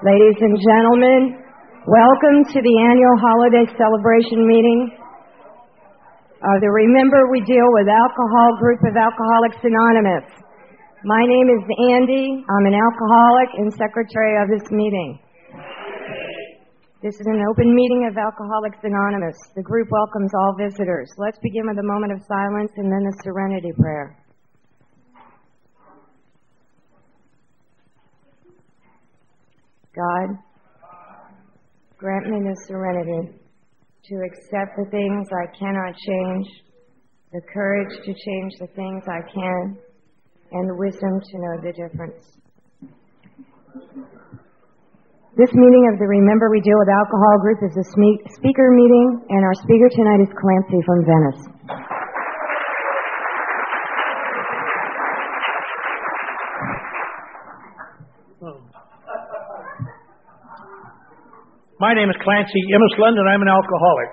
Ladies and gentlemen, welcome to the annual holiday celebration meeting of the Remember We Deal with Alcohol group of Alcoholics Anonymous. My name is Andy. I'm an alcoholic and secretary of this meeting. This is an open meeting of Alcoholics Anonymous. The group welcomes all visitors. Let's begin with a moment of silence and then the serenity prayer. God, grant me the serenity to accept the things I cannot change, the courage to change the things I can, and the wisdom to know the difference. This meeting of the Remember We Deal with Alcohol group is a speaker meeting, and our speaker tonight is Clancy from Venice. My name is Clancy Imisland, and I'm an alcoholic.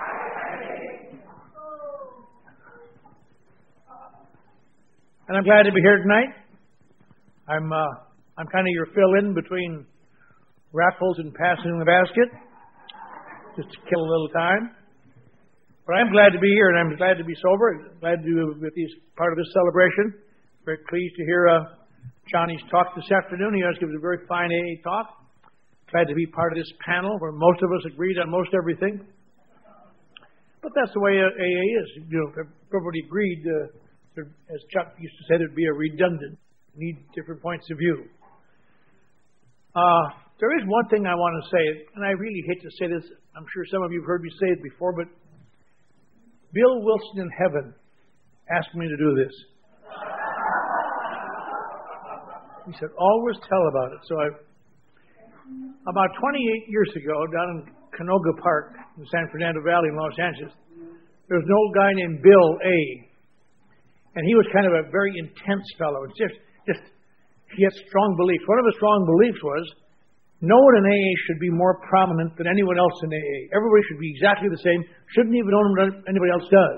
And I'm glad to be here tonight. I'm kind of your fill-in between raffles and passing the basket, just to kill a little time. But I'm glad to be here, and I'm glad to be sober. Glad to be part of this celebration. Very pleased to hear Johnny's talk this afternoon. He always gives a very fine AA talk. Glad to be part of this panel where most of us agreed on most everything. But that's the way AA is. You know, if everybody agreed, as Chuck used to say, there'd be a redundant, need different points of view. There is one thing I want to say, and I really hate to say this. I'm sure some of you have heard me say it before, but Bill Wilson in heaven asked me to do this. He said, always tell about it. So about 28 years ago, down in Canoga Park in San Fernando Valley in Los Angeles, there was an old guy named Bill A. And he was kind of a very intense fellow. It's just he had strong beliefs. One of his strong beliefs was no one in AA should be more prominent than anyone else in AA. Everybody should be exactly the same. Shouldn't even own what anybody else does.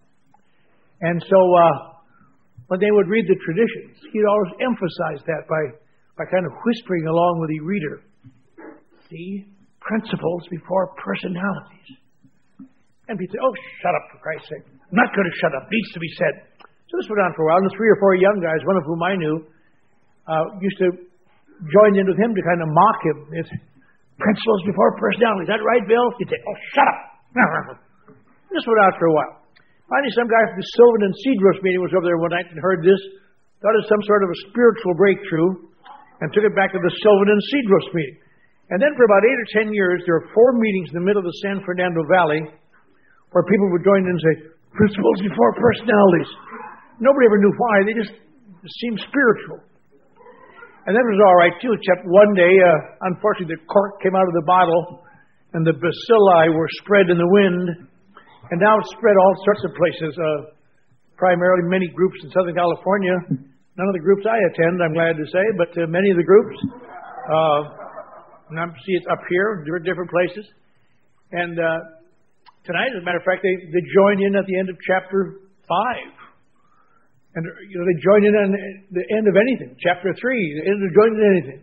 And so when they would read the traditions, he'd always emphasize that by kind of whispering along with the reader. See, principles before personalities. And people say, oh, shut up, for Christ's sake. I'm not going to shut up. Needs to be said. So this went on for a while, and 3 or 4 young guys, one of whom I knew, used to join in with him to kind of mock him. It's principles before personalities. Is that right, Bill? He'd say, oh, shut up. This went on for a while. Finally, some guy from the Sylvan and Cedros meeting was over there one night and heard this, thought it was some sort of a spiritual breakthrough, and took it back to the Sylvan and Cedros meeting. And then for about 8 or 10 years, there were 4 meetings in the middle of the San Fernando Valley where people would join in and say, principles before personalities. Nobody ever knew why. They just seemed spiritual. And that was all right, too, except one day, unfortunately, the cork came out of the bottle and the bacilli were spread in the wind. And now it's spread all sorts of places, primarily many groups in Southern California. None of the groups I attend, I'm glad to say, but many of the groups. And I see it's up here, different places. And tonight, as a matter of fact, they joined in at the end of chapter 5. And they joined in on the end of anything. Chapter 3, they joined in anything.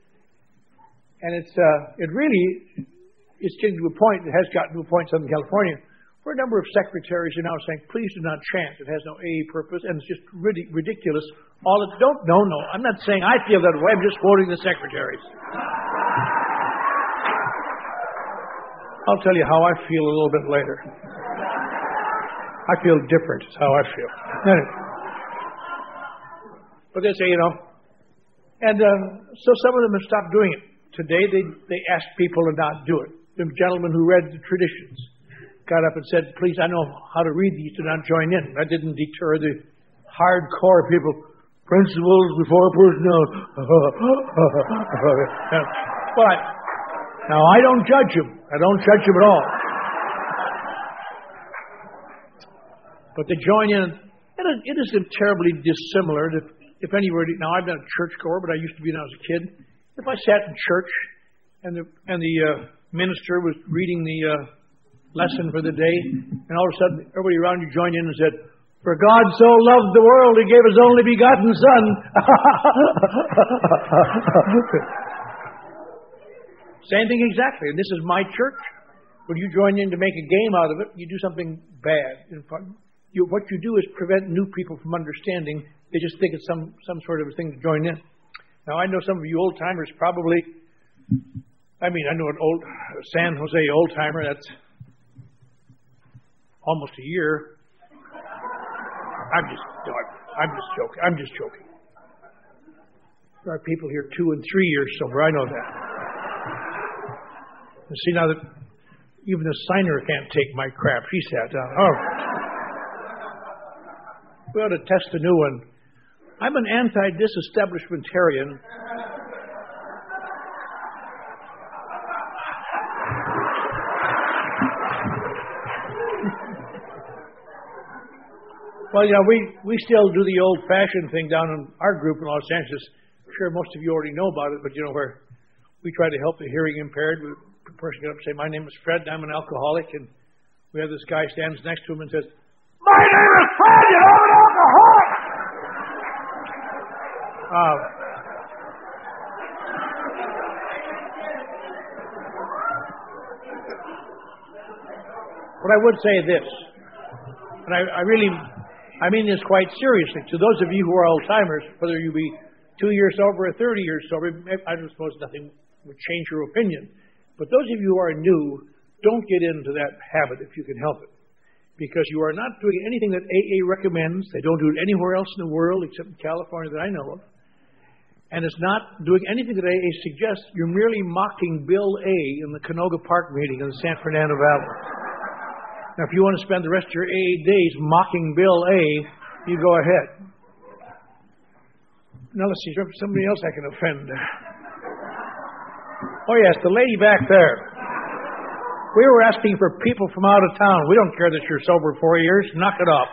And it really is getting to a point, it has gotten to a point in Southern California, where a number of secretaries are now saying, please do not chant. It has no AA purpose, and it's just ridiculous. No, I'm not saying I feel that way. I'm just quoting the secretaries. I'll tell you how I feel a little bit later. I feel different, is how I feel. Anyway. But they say, and so some of them have stopped doing it. Today, they asked people to not do it. The gentleman who read the traditions got up and said, please, I know how to read these, do not join in. That didn't deter the hardcore people. Principles before personality. But now I don't judge them. I don't judge them at all. But they join in. And it isn't terribly dissimilar. If anybody, now I'm not a churchgoer, but I used to be when I was a kid. If I sat in church and the minister was reading the lesson for the day, and all of a sudden everybody around you joined in and said, For God so loved the world, He gave His only begotten Son. Same thing exactly. And this is my church. When you join in to make a game out of it, you do something bad. What you do is prevent new people from understanding. They just think it's some sort of a thing to join in. Now, I know some of you old-timers probably, I know an old San Jose old-timer that's almost a year. I'm just joking. There are people here 2 and 3 years sober. I know that. And see, now that even a signer can't take my crap, she sat down. Oh. We ought to test a new one. I'm an anti-disestablishmentarian. Well, we still do the old-fashioned thing down in our group in Los Angeles. I'm sure most of you already know about it, but where we try to help the hearing impaired. The person get up and say, "My name is Fred, I'm an alcoholic," and we have this guy stands next to him and says, "My name is Fred, and I'm an alcoholic." But I would say this, and I mean this quite seriously. To those of you who are old-timers, whether you be 2 years sober or 30 years sober, I don't suppose nothing would change your opinion. But those of you who are new, don't get into that habit if you can help it. Because you are not doing anything that AA recommends. They don't do it anywhere else in the world except in California that I know of. And it's not doing anything that AA suggests. You're merely mocking Bill A. in the Canoga Park meeting in the San Fernando Valley. Now, if you want to spend the rest of your AA days mocking Bill A., you go ahead. Now, let's see, somebody else I can offend. Oh, yes, the lady back there. We were asking for people from out of town. We don't care that you're sober 4 years. Knock it off.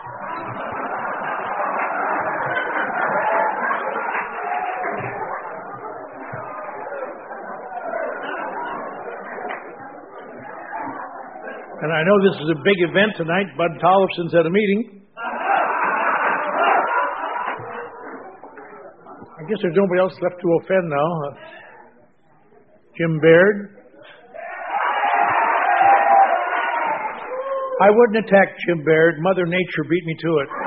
And I know this is a big event tonight. Bud Tollefson's at a meeting. I guess there's nobody else left to offend now. Jim Baird. I wouldn't attack Jim Baird. Mother Nature beat me to it.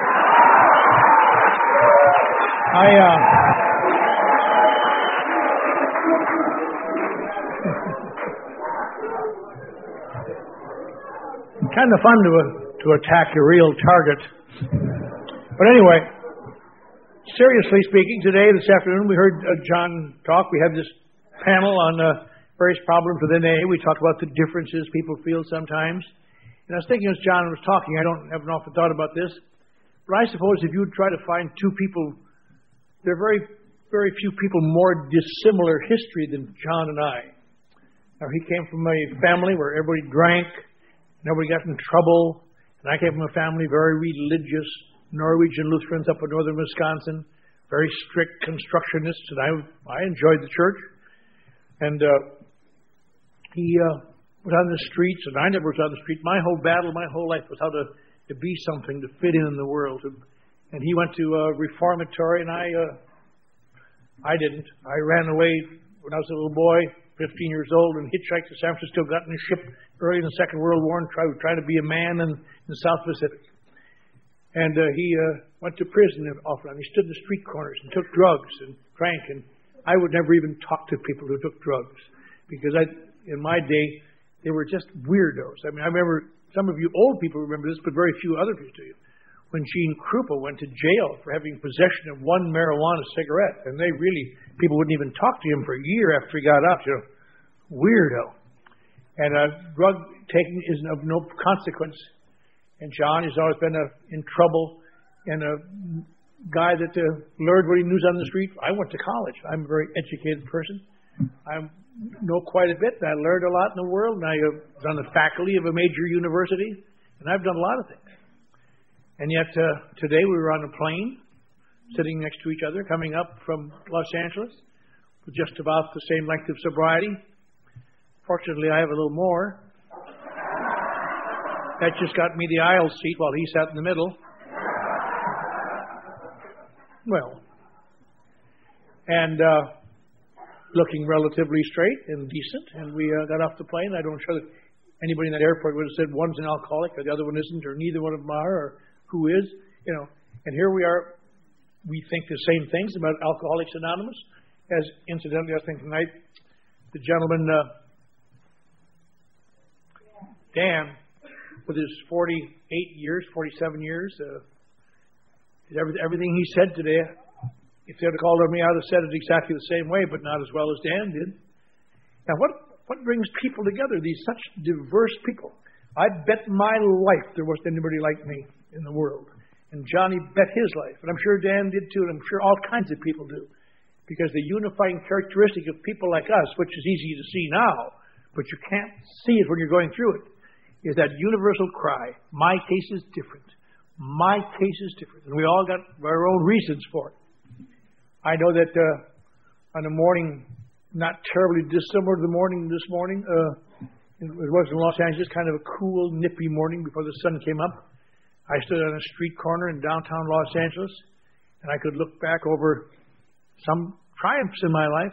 Kind of fun to attack a real target. But anyway, seriously speaking, this afternoon, we heard John talk. We had this panel on various problems within AA. We talked about the differences people feel sometimes. And I was thinking as John was talking, I don't have an awful thought about this, but I suppose if you would try to find two people, there are very, very few people more dissimilar history than John and I. Now, he came from a family where everybody drank, nobody got in trouble, and I came from a family very religious, Norwegian Lutherans up in northern Wisconsin, very strict constructionists, and I enjoyed the church. And he was on the streets, and I never was on the street. My whole battle, my whole life was how to be something, to fit in the world. And he went to a reformatory, and I didn't. I ran away when I was a little boy, 15 years old, and hitchhiked to San Francisco, got in a ship early in the Second World War, and tried to be a man in the South Pacific. And he went to prison often. He stood in the street corners and took drugs and drank. And I would never even talk to people who took drugs because in my day, they were just weirdos. I remember some of you old people remember this, but very few other people do. When Gene Krupa went to jail for having possession of one marijuana cigarette, and people wouldn't even talk to him for a year after he got out. Weirdo. And drug taking is of no consequence. And John has always been in trouble and a guy that learned what he knew on the street. I went to college. I'm a very educated person. I know quite a bit. I learned a lot in the world, and I was on the faculty of a major university, and I've done a lot of things. And yet today we were on a plane, sitting next to each other, coming up from Los Angeles with just about the same length of sobriety. Fortunately, I have a little more. That just got me the aisle seat while he sat in the middle. Well, and looking relatively straight and decent, and we got off the plane. I don't sure that anybody in that airport would have said one's an alcoholic or the other one isn't, or neither one of them are, or who is, you know. And here we are. We think the same things about Alcoholics Anonymous, as incidentally I think tonight the gentleman Dan, with his 47 years, everything he said today, if they had called on me, I would have said it exactly the same way, but not as well as Dan did. Now, what brings people together? These such diverse people. I bet my life there wasn't anybody like me in the world. And Johnny bet his life. And I'm sure Dan did too, and I'm sure all kinds of people do. Because the unifying characteristic of people like us, which is easy to see now, but you can't see it when you're going through it, is that universal cry, my case is different. My case is different. And we all got our own reasons for it. I know that on a morning not terribly dissimilar to the morning this morning, it was in Los Angeles, kind of a cool, nippy morning before the sun came up. I stood on a street corner in downtown Los Angeles, and I could look back over some triumphs in my life.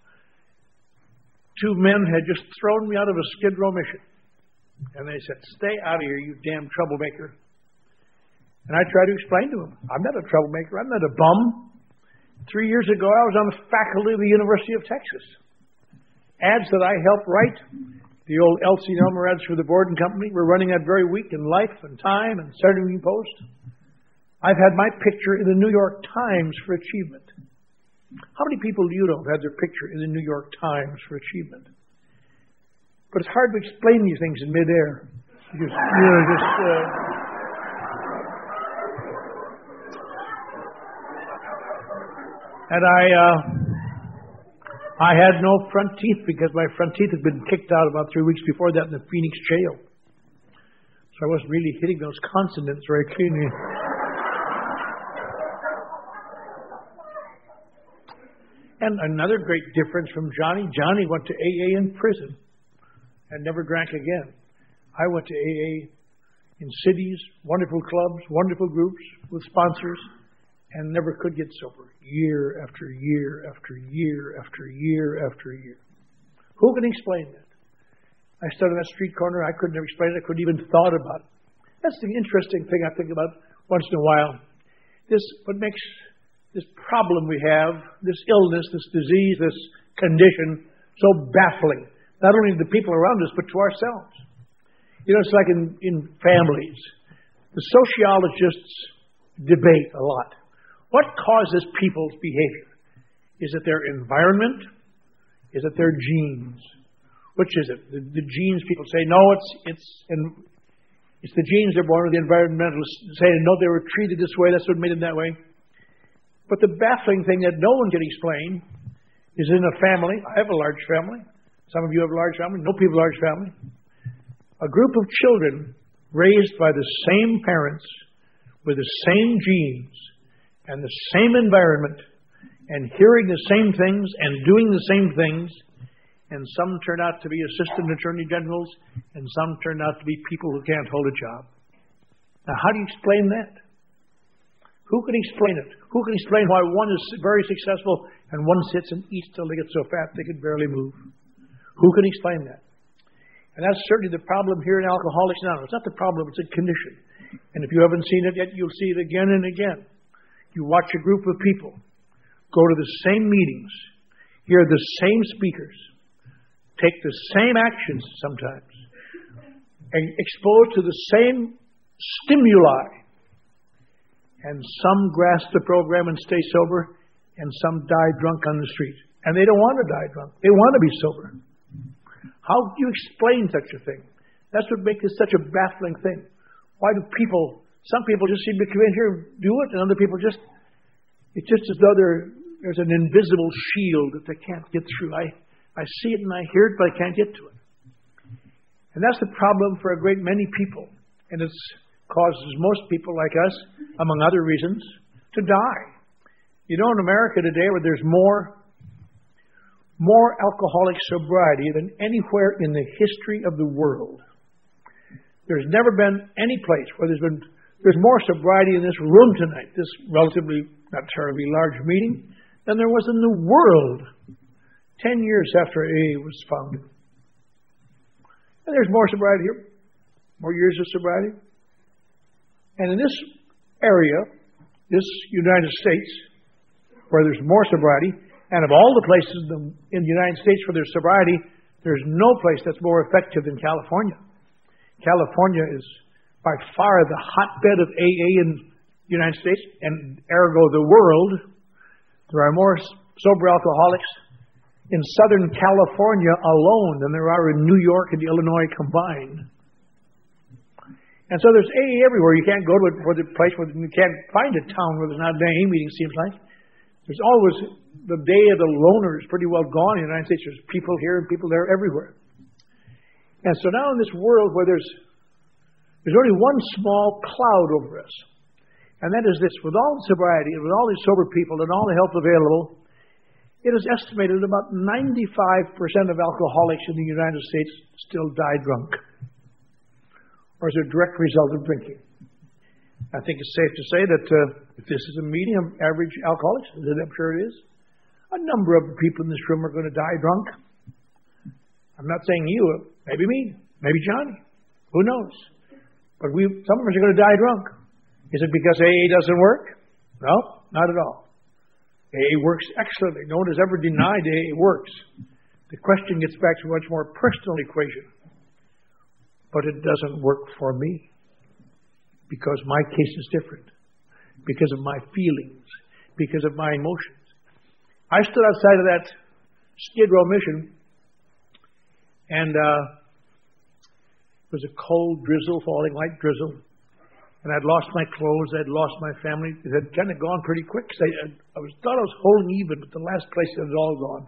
Two men had just thrown me out of a Skid Row mission. And they said, "Stay out of here, you damn troublemaker." And I tried to explain to them, I'm not a troublemaker. I'm not a bum. 3 years ago, I was on the faculty of the University of Texas. Ads that I helped write, the old Elsie and Elmer ads for the Borden Company, were running that very week in Life and Time and Saturday Evening Post. I've had my picture in the New York Times for achievement. How many people do you know have had their picture in the New York Times for achievement? But it's hard to explain these things in midair. Because, and I had no front teeth because my front teeth had been kicked out about 3 weeks before that in the Phoenix jail. So I wasn't really hitting those consonants very cleanly. And another great difference from Johnny went to AA in prison and never drank again. I went to AA in cities, wonderful clubs, wonderful groups with sponsors, and never could get sober. Year after year after year after year after year. Who can explain that? I stood on that street corner. I couldn't explain it. I couldn't even thought about it. That's the interesting thing I think about once in a while. What makes this problem we have, this illness, this disease, this condition, so baffling. Not only to the people around us, but to ourselves. You know, it's like in families. The sociologists debate a lot. What causes people's behavior? Is it their environment? Is it their genes? Which is it? The genes, people say, no, it's the genes they're born with. The environmentalists say, no, they were treated this way. That's what made them that way. But the baffling thing that no one can explain is in a family. I have a large family. Some of you have a large family. No people have a large family. A group of children raised by the same parents with the same genes and the same environment and hearing the same things and doing the same things, and some turn out to be assistant attorney generals and some turn out to be people who can't hold a job. Now, how do you explain that? Who can explain it? Who can explain why one is very successful and one sits and eats till they get so fat they can barely move? Who can explain that? And that's certainly the problem here in Alcoholics Anonymous. It's not the problem, it's a condition. And if you haven't seen it yet, you'll see it again and again. You watch a group of people go to the same meetings, hear the same speakers, take the same actions sometimes, and exposed to the same stimuli. And some grasp the program and stay sober, and some die drunk on the street. And they don't want to die drunk. They want to be sober. How do you explain such a thing? That's what makes it such a baffling thing. Why do some people just seem to come in here and do it, and other people it's just as though there's an invisible shield that they can't get through. I see it and I hear it, but I can't get to it. And that's the problem for a great many people. And it causes most people like us, among other reasons, to die. You know, in America today, where there's more alcoholic sobriety than anywhere in the history of the world. There's never been any place where there's more sobriety in this room tonight, this relatively not terribly large meeting, than there was in the world 10 years after AA was founded. And there's more sobriety here, more years of sobriety. And in this area, this United States, where there's more sobriety, and of all the places in the United States where there's sobriety, there's no place that's more effective than California. California is by far the hotbed of AA in the United States, and ergo the world. There are more sober alcoholics in Southern California alone than there are in New York and Illinois combined. And so there's AA everywhere. You can't go to a place where you can't find a town where there's not an AA meeting, it seems like. There's always the day of the loner is pretty well gone in the United States. There's people here and people there everywhere. And so now in this world where there's only one small cloud over us, and that is this: with all the sobriety, and with all these sober people, and all the help available, it is estimated about 95% of alcoholics in the United States still die drunk, or as a direct result of drinking. I think it's safe to say that if this is a meeting of average alcoholics, as I'm sure it is, a number of people in this room are going to die drunk. I'm not saying you, maybe me, maybe Johnny, who knows? But some of us are going to die drunk. Is it because AA doesn't work? No, not at all. AA works excellently. No one has ever denied AA works. The question gets back to a much more personal equation. But it doesn't work for me because my case is different, because of my feelings, because of my emotions. I stood outside of that Skid Row mission, and it was a cold drizzle, falling light drizzle. And I'd lost my clothes, I'd lost my family. It had kind of gone pretty quick. I thought I was holding even, but the last place it was all gone.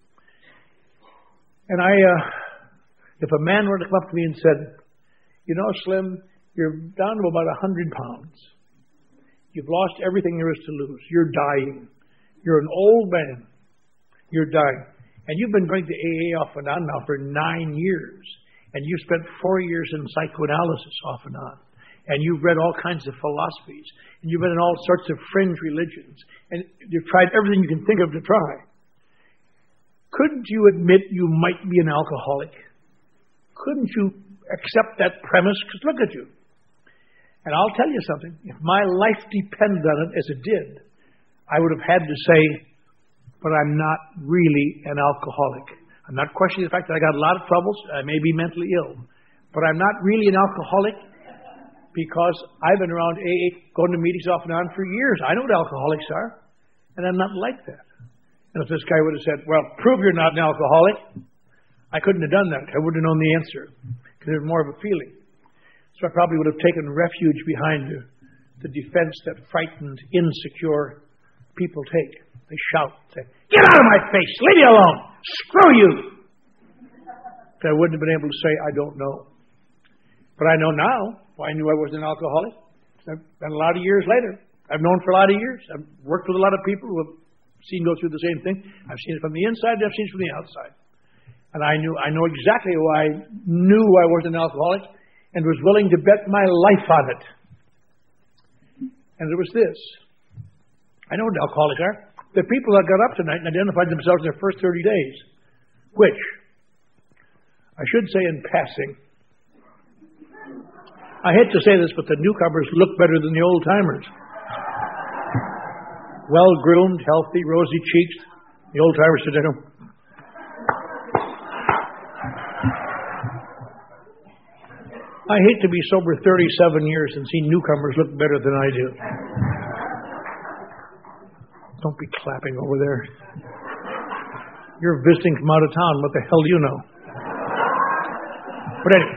And if a man were to come up to me and said, "You know, Slim, you're down to about 100 pounds. You've lost everything there is to lose. You're dying. You're an old man. You're dying. And you've been going to AA off and on now for 9 years. And you've spent 4 years in psychoanalysis off and on. And you've read all kinds of philosophies. And you've been in all sorts of fringe religions. And you've tried everything you can think of to try. Couldn't you admit you might be an alcoholic? Couldn't you accept that premise? Because look at you. And I'll tell you something. If my life depended on it, as it did, I would have had to say, but I'm not really an alcoholic. I'm not questioning the fact that I got a lot of troubles. I may be mentally ill. But I'm not really an alcoholic because I've been around AA, going to meetings off and on for years. I know what alcoholics are. And I'm not like that. And if this guy would have said, well, prove you're not an alcoholic, I couldn't have done that. I wouldn't have known the answer because there's more of a feeling. So I probably would have taken refuge behind the defense that frightened, insecure people take. They shout, say, "Get out of my face! Leave me alone! Screw you!" But I wouldn't have been able to say, "I don't know." But I know now. Well, I knew I wasn't an alcoholic. I've been a lot of years later. I've known for a lot of years. I've worked with a lot of people who have seen go through the same thing. I've seen it from the inside, and I've seen it from the outside. And I know exactly why I knew I wasn't an alcoholic and was willing to bet my life on it. And it was this. I know what alcoholics are. The people that got up tonight and identified themselves in their first 30 days, which, I should say in passing, I hate to say this, but the newcomers look better than the old-timers. Well-groomed, healthy, rosy cheeks. The old-timers sit down. I hate to be sober 37 years and see newcomers look better than I do. Don't be clapping over there. You're visiting from out of town. What the hell do you know? But anyway,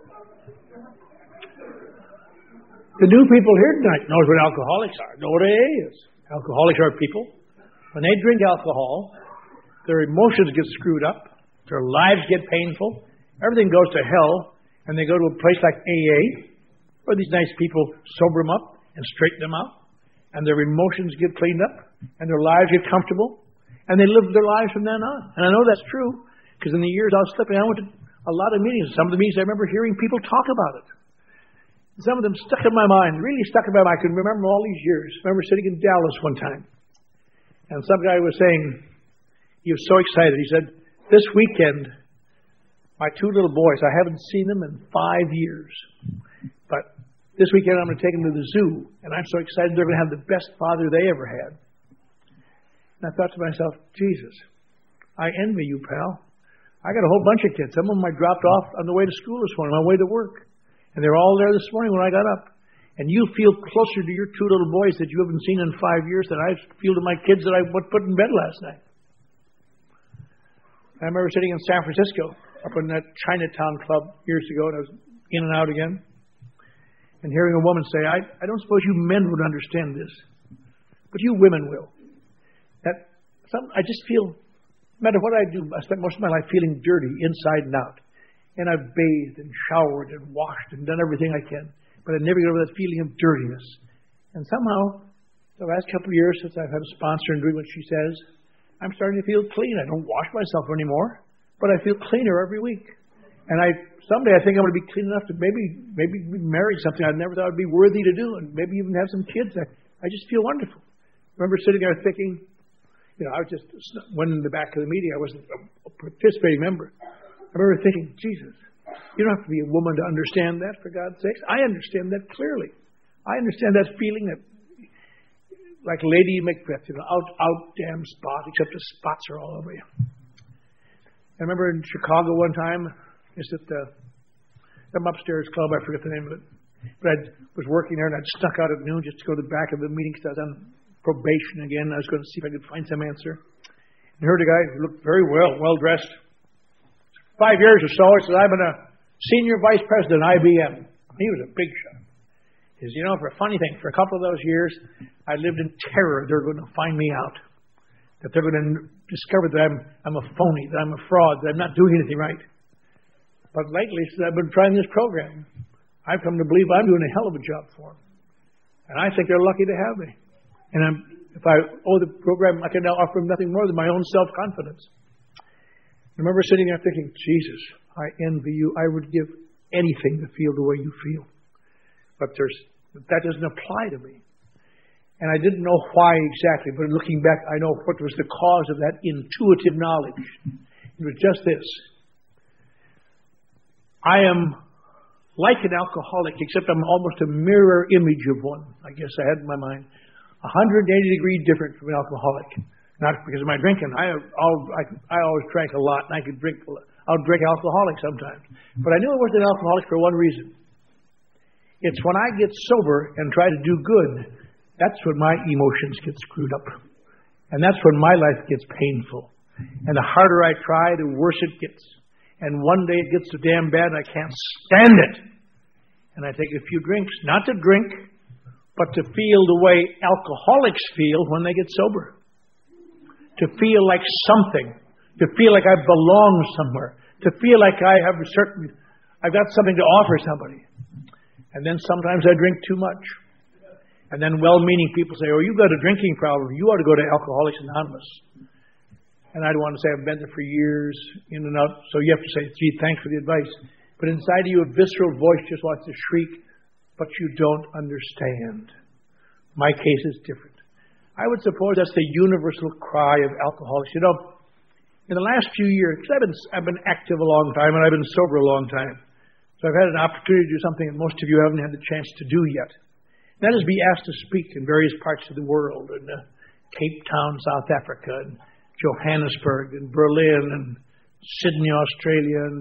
the new people here tonight knows what alcoholics are, know what AA is. Alcoholics are people. When they drink alcohol, their emotions get screwed up, their lives get painful, everything goes to hell, and they go to a place like AA, where these nice people sober them up and straighten them out, and their emotions get cleaned up, and their lives get comfortable, and they live their lives from then on. And I know that's true, because in the years I was slipping, I went to a lot of meetings. Some of the meetings I remember hearing people talk about it. Some of them stuck in my mind, really stuck in my mind. I can remember all these years. I remember sitting in Dallas one time, and some guy was saying, He was so excited. He said, this weekend, my two little boys, I haven't seen them in 5 years. But this weekend I'm going to take them to the zoo. And I'm so excited they're going to have the best father they ever had. And I thought to myself, Jesus, I envy you, pal. I got a whole bunch of kids. Some of them I dropped off on the way to school this morning, on my way to work. And they're all there this morning when I got up. And you feel closer to your two little boys that you haven't seen in 5 years than I feel to my kids that I put in bed last night. I remember sitting in San Francisco, up in that Chinatown club years ago, and I was in and out again, and hearing a woman say, I don't suppose you men would understand this, but you women will. I just feel, no matter what I do, I spent most of my life feeling dirty inside and out. And I've bathed and showered and washed and done everything I can. But I never get over that feeling of dirtiness. And somehow, the last couple of years since I've had a sponsor and doing what she says, I'm starting to feel clean. I don't wash myself anymore, but I feel cleaner every week. And someday I think I'm going to be clean enough to maybe marry something I never thought would be worthy to do, and maybe even have some kids. I just feel wonderful. I remember sitting there thinking, I was just went in the back of the meeting. I wasn't a participating member. I remember thinking, Jesus, you don't have to be a woman to understand that, for God's sakes. I understand that clearly. I understand that feeling that, like Lady Macbeth, out damn spot, except the spots are all over you. I remember in Chicago one time, it's at some upstairs club, I forget the name of it. But I was working there and I'd snuck out at noon just to go to the back of the meeting because I was on probation again. I was going to see if I could find some answer. And I heard a guy who looked very well dressed. 5 years or so, he said, I've been a senior vice president at IBM. He was a big shot. He said, for a funny thing, for a couple of those years, I lived in terror they're going to find me out. That they're going to discover that I'm a phony, that I'm a fraud, that I'm not doing anything right. But lately, since I've been trying this program, I've come to believe I'm doing a hell of a job for them. And I think they're lucky to have me. And if I owe the program, I can now offer them nothing more than my own self-confidence. I remember sitting there thinking, Jesus, I envy you. I would give anything to feel the way you feel. But that doesn't apply to me. And I didn't know why exactly, but looking back, I know what was the cause of that intuitive knowledge. It was just this. I am like an alcoholic, except I'm almost a mirror image of one, I guess I had in my mind. 180 degrees different from an alcoholic. Not because of my drinking. I always drank a lot, and I could drink. I'll drink alcoholic sometimes. But I knew I wasn't an alcoholic for one reason. It's when I get sober and try to do good, that's when my emotions get screwed up. And that's when my life gets painful. And the harder I try, the worse it gets. And one day it gets so damn bad I can't stand it. And I take a few drinks, not to drink, but to feel the way alcoholics feel when they get sober. To feel like something. To feel like I belong somewhere. To feel like I've got something to offer somebody. And then sometimes I drink too much. And then well-meaning people say, oh, you've got a drinking problem. You ought to go to Alcoholics Anonymous. And I don't want to say I've been there for years, in and out. So you have to say, gee, thanks for the advice. But inside of you, a visceral voice just wants to shriek, but you don't understand. My case is different. I would suppose that's the universal cry of alcoholics. In the last few years, because I've been active a long time and I've been sober a long time. So I've had an opportunity to do something that most of you haven't had the chance to do yet. That is be asked to speak in various parts of the world, in Cape Town, South Africa, and Johannesburg, and Berlin, and Sydney, Australia, and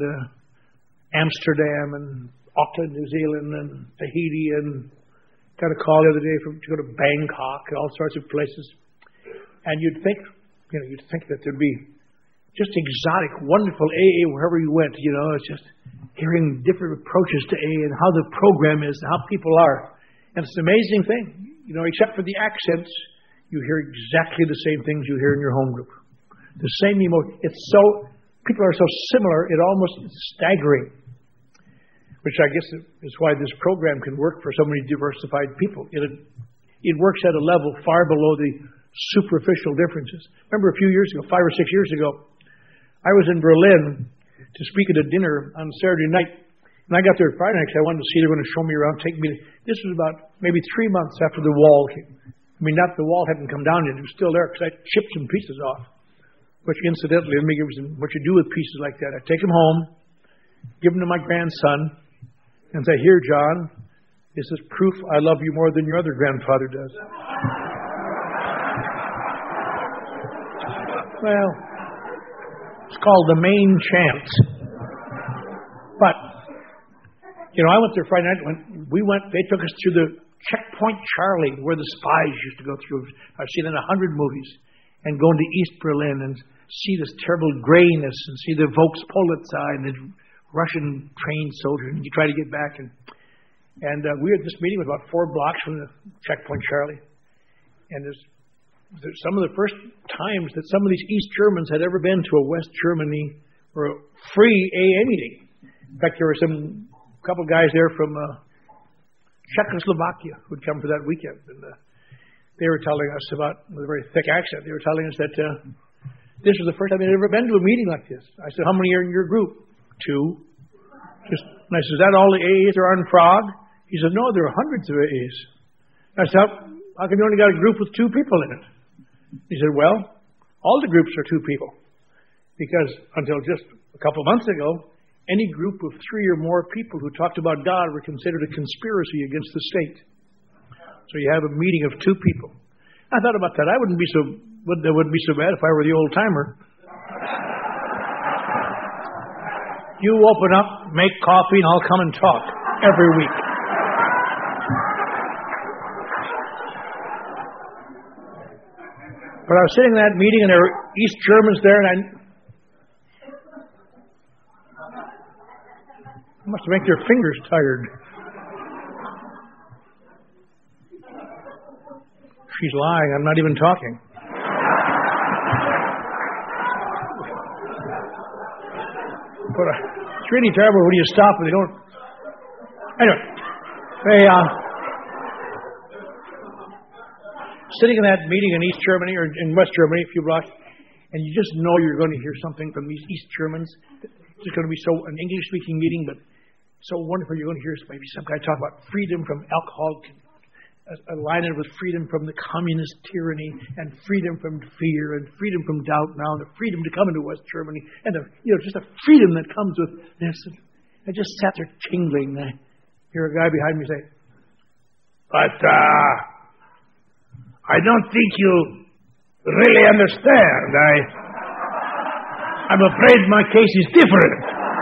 Amsterdam, and Auckland, New Zealand, and Tahiti, and got a call the other day to go to Bangkok, and all sorts of places. And you'd think that there'd be just exotic, wonderful AA wherever you went. It's just hearing different approaches to AA and how the program is and how people are. And it's an amazing thing. Except for the accents, you hear exactly the same things you hear in your home group. The same emotion. People are so similar, it almost is staggering. Which I guess is why this program can work for so many diversified people. It works at a level far below the superficial differences. Remember a few years ago, 5 or 6 years ago, I was in Berlin to speak at a dinner on Saturday night. And I got there Friday night because I wanted to see they were going to show me around, take me. This was about maybe 3 months after the wall came. The wall hadn't come down yet. It was still there because I chipped some pieces off. which incidentally, let me give you what you do with pieces like that. I take them home, give them to my grandson, and say, "Here, John, this is proof I love you more than your other grandfather does." Well, it's called the main chance. But, I went there Friday night. They took us to the Checkpoint Charlie, where the spies used to go through. I've seen it in 100 movies. And go into East Berlin and see this terrible grayness and see the Volkspolizei and the Russian trained soldiers. And you try to get back. And we were at this meeting about 4 blocks from the Checkpoint Charlie. And there's some of the first times that some of these East Germans had ever been to a West Germany or a free AA meeting. In fact, there were a couple guys there from Czechoslovakia who'd come for that weekend. And they were telling us about, with a very thick accent, they were telling us that this was the first time they'd ever been to a meeting like this. I said, "How many are in your group?" 2. And I said, "Is that all the AAs there are in Prague?" He said, "No, there are hundreds of AAs." I said, "How come you only got a group with 2 people in it?" He said, "Well, all the groups are 2 people. Because until just a couple of months ago, any group of 3 or more people who talked about God were considered a conspiracy against the state. So you have a meeting of 2 people." I thought about that. That wouldn't be so bad if I were the old timer. You open up, make coffee, and I'll come and talk every week. But I was sitting in that meeting, and there were East Germans there, and I must make their fingers tired. She's lying. I'm not even talking. But it's really terrible when you stop and they don't. Anyway, sitting in that meeting in East Germany or in West Germany, a few blocks, and you just know you're going to hear something from these East Germans. It's going to be an English-speaking meeting, but so wonderful. You're going to hear maybe some guy talk about freedom from alcohol, align it with freedom from the communist tyranny, and freedom from fear, and freedom from doubt now, and the freedom to come into West Germany, and just a freedom that comes with this. I just sat there tingling. I hear a guy behind me say, "But I don't think you really understand. I'm afraid my case is different."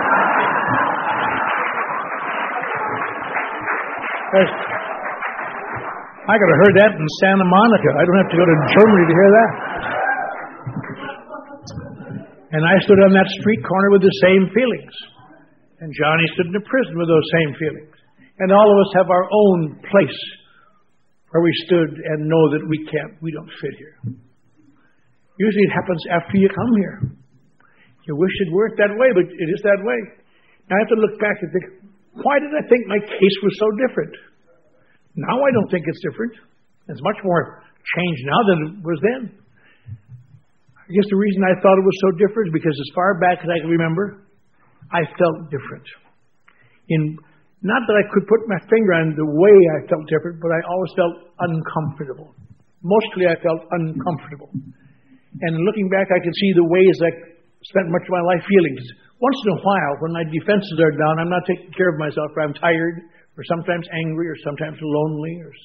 I could have heard that in Santa Monica. I don't have to go to Germany to hear that. And I stood on that street corner with the same feelings. And Johnny stood in a prison with those same feelings. And all of us have our own place where we stood and know that we don't fit here. Usually it happens after you come here. You wish it weren't that way, but it is that way. Now I have to look back and think, why did I think my case was so different? Now I don't think it's different. It's much more changed now than it was then. I guess the reason I thought it was so different is because as far back as I can remember, I felt different. Not that I could put my finger on the way I felt different, but I always felt uncomfortable. Mostly I felt uncomfortable. And looking back, I can see the ways I spent much of my life feeling. Once in a while, when my defenses are down, I'm not taking care of myself, or I'm tired, or sometimes angry, or sometimes lonely, or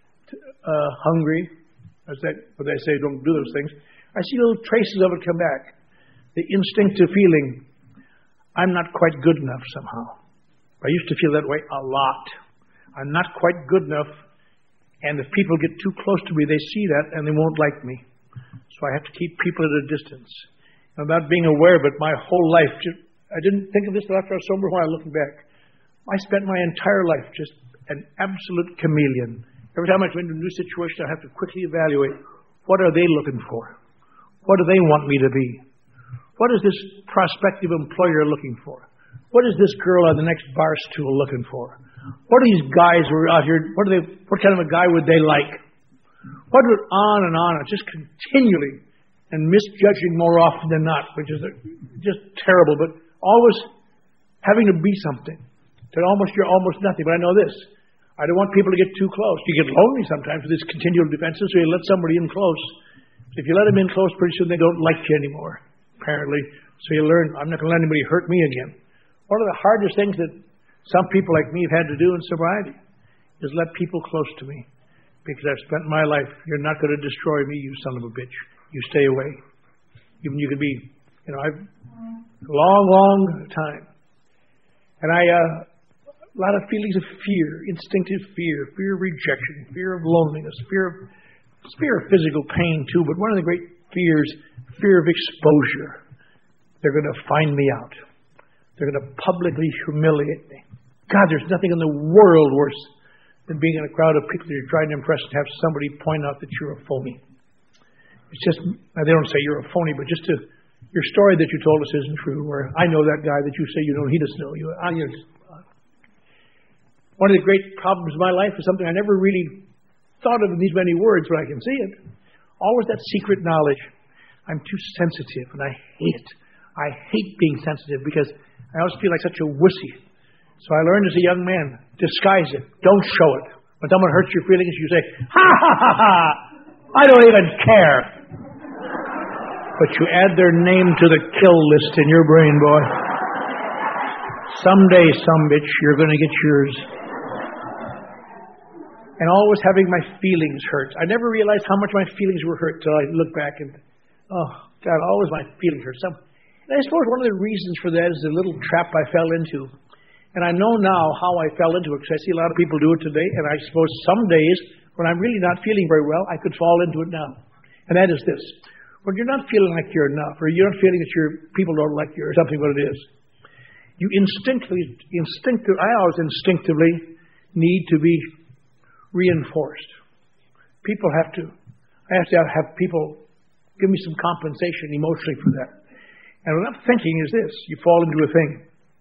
hungry. But they say don't do those things. I see little traces of it come back. The instinctive feeling, I'm not quite good enough somehow. I used to feel that way a lot. I'm not quite good enough, and if people get too close to me, they see that, and they won't like me. So I have to keep people at a distance. I'm not being aware of it my whole life. I didn't think of this until after I was sober while looking back. I spent my entire life just an absolute chameleon. Every time I go into a new situation, I have to quickly evaluate, what are they looking for? What do they want me to be? What is this prospective employer looking for? What is this girl on the next bar stool looking for? What are these guys who are out here, what kind of a guy would they like? On and on, just continually, and misjudging more often than not, which is just terrible, but always having to be something. You're almost nothing, but I know this. I don't want people to get too close. You get lonely sometimes with these continual defenses, so you let somebody in close. If you let them in close, pretty soon they don't like you anymore. apparently. So you learn, I'm not going to let anybody hurt me again. One of the hardest things that some people like me have had to do in sobriety is let people close to me. Because I've spent my life, you're not going to destroy me, you son of a bitch. You stay away. Even you could be, I've long time. And a lot of feelings of fear, instinctive fear of rejection, fear of loneliness, fear of physical pain too, but one of the great fears, fear of exposure. They're going to find me out. They're going to publicly humiliate me. God, there's nothing in the world worse than being in a crowd of people that you're trying to impress and have somebody point out that you're a phony. It's just, they don't say you're a phony, but just your story that you told us isn't true, or I know that guy that you say you know, he doesn't know you. One of the great problems of my life is something I never really thought of in these many words, but I can see it. Always that secret knowledge. I'm too sensitive, and I hate it. I hate being sensitive because I always feel like such a wussy. So I learned as a young man, disguise it. Don't show it. When someone hurts your feelings, you say, ha, ha, ha, ha. I don't even care. But you add their name to the kill list in your brain, boy. Someday, some bitch, you're going to get yours. And always having my feelings hurt. I never realized how much my feelings were hurt till I look back and, oh, God, always my feelings hurt. And I suppose one of the reasons for that is the little trap I fell into. And I know now how I fell into it, because I see a lot of people do it today, and I suppose some days, when I'm really not feeling very well, I could fall into it now. And that is this. When you're not feeling like you're enough, or you're not feeling that people don't like you, or something what it is, you I always instinctively need to be reinforced. I have to have people give me some compensation emotionally for that. And what I'm thinking is this, you fall into a thing.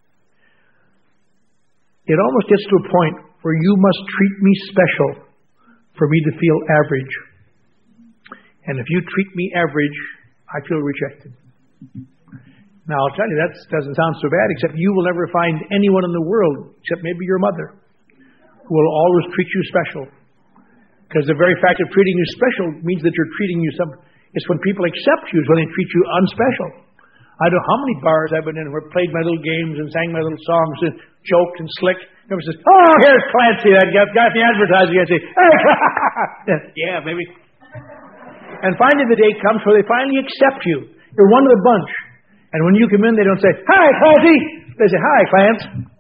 It almost gets to a point where you must treat me special for me to feel average. And if you treat me average, I feel rejected. Now, I'll tell you, that doesn't sound so bad, except you will never find anyone in the world, except maybe your mother, who will always treat you special. Because the very fact of treating you special means that you're treating you it's when people accept you is when they treat you unspecial. I don't know how many bars I've been in where I played my little games and sang my little songs and joked and slick. Everyone says, oh, here's Clancy, that guy from the advertising. I say, hey, yeah, maybe. And finally the day comes where they finally accept you. You're one of the bunch. And when you come in, they don't say, hi, Clancy. They say, hi, Clance.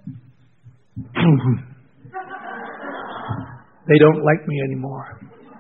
They don't like me anymore.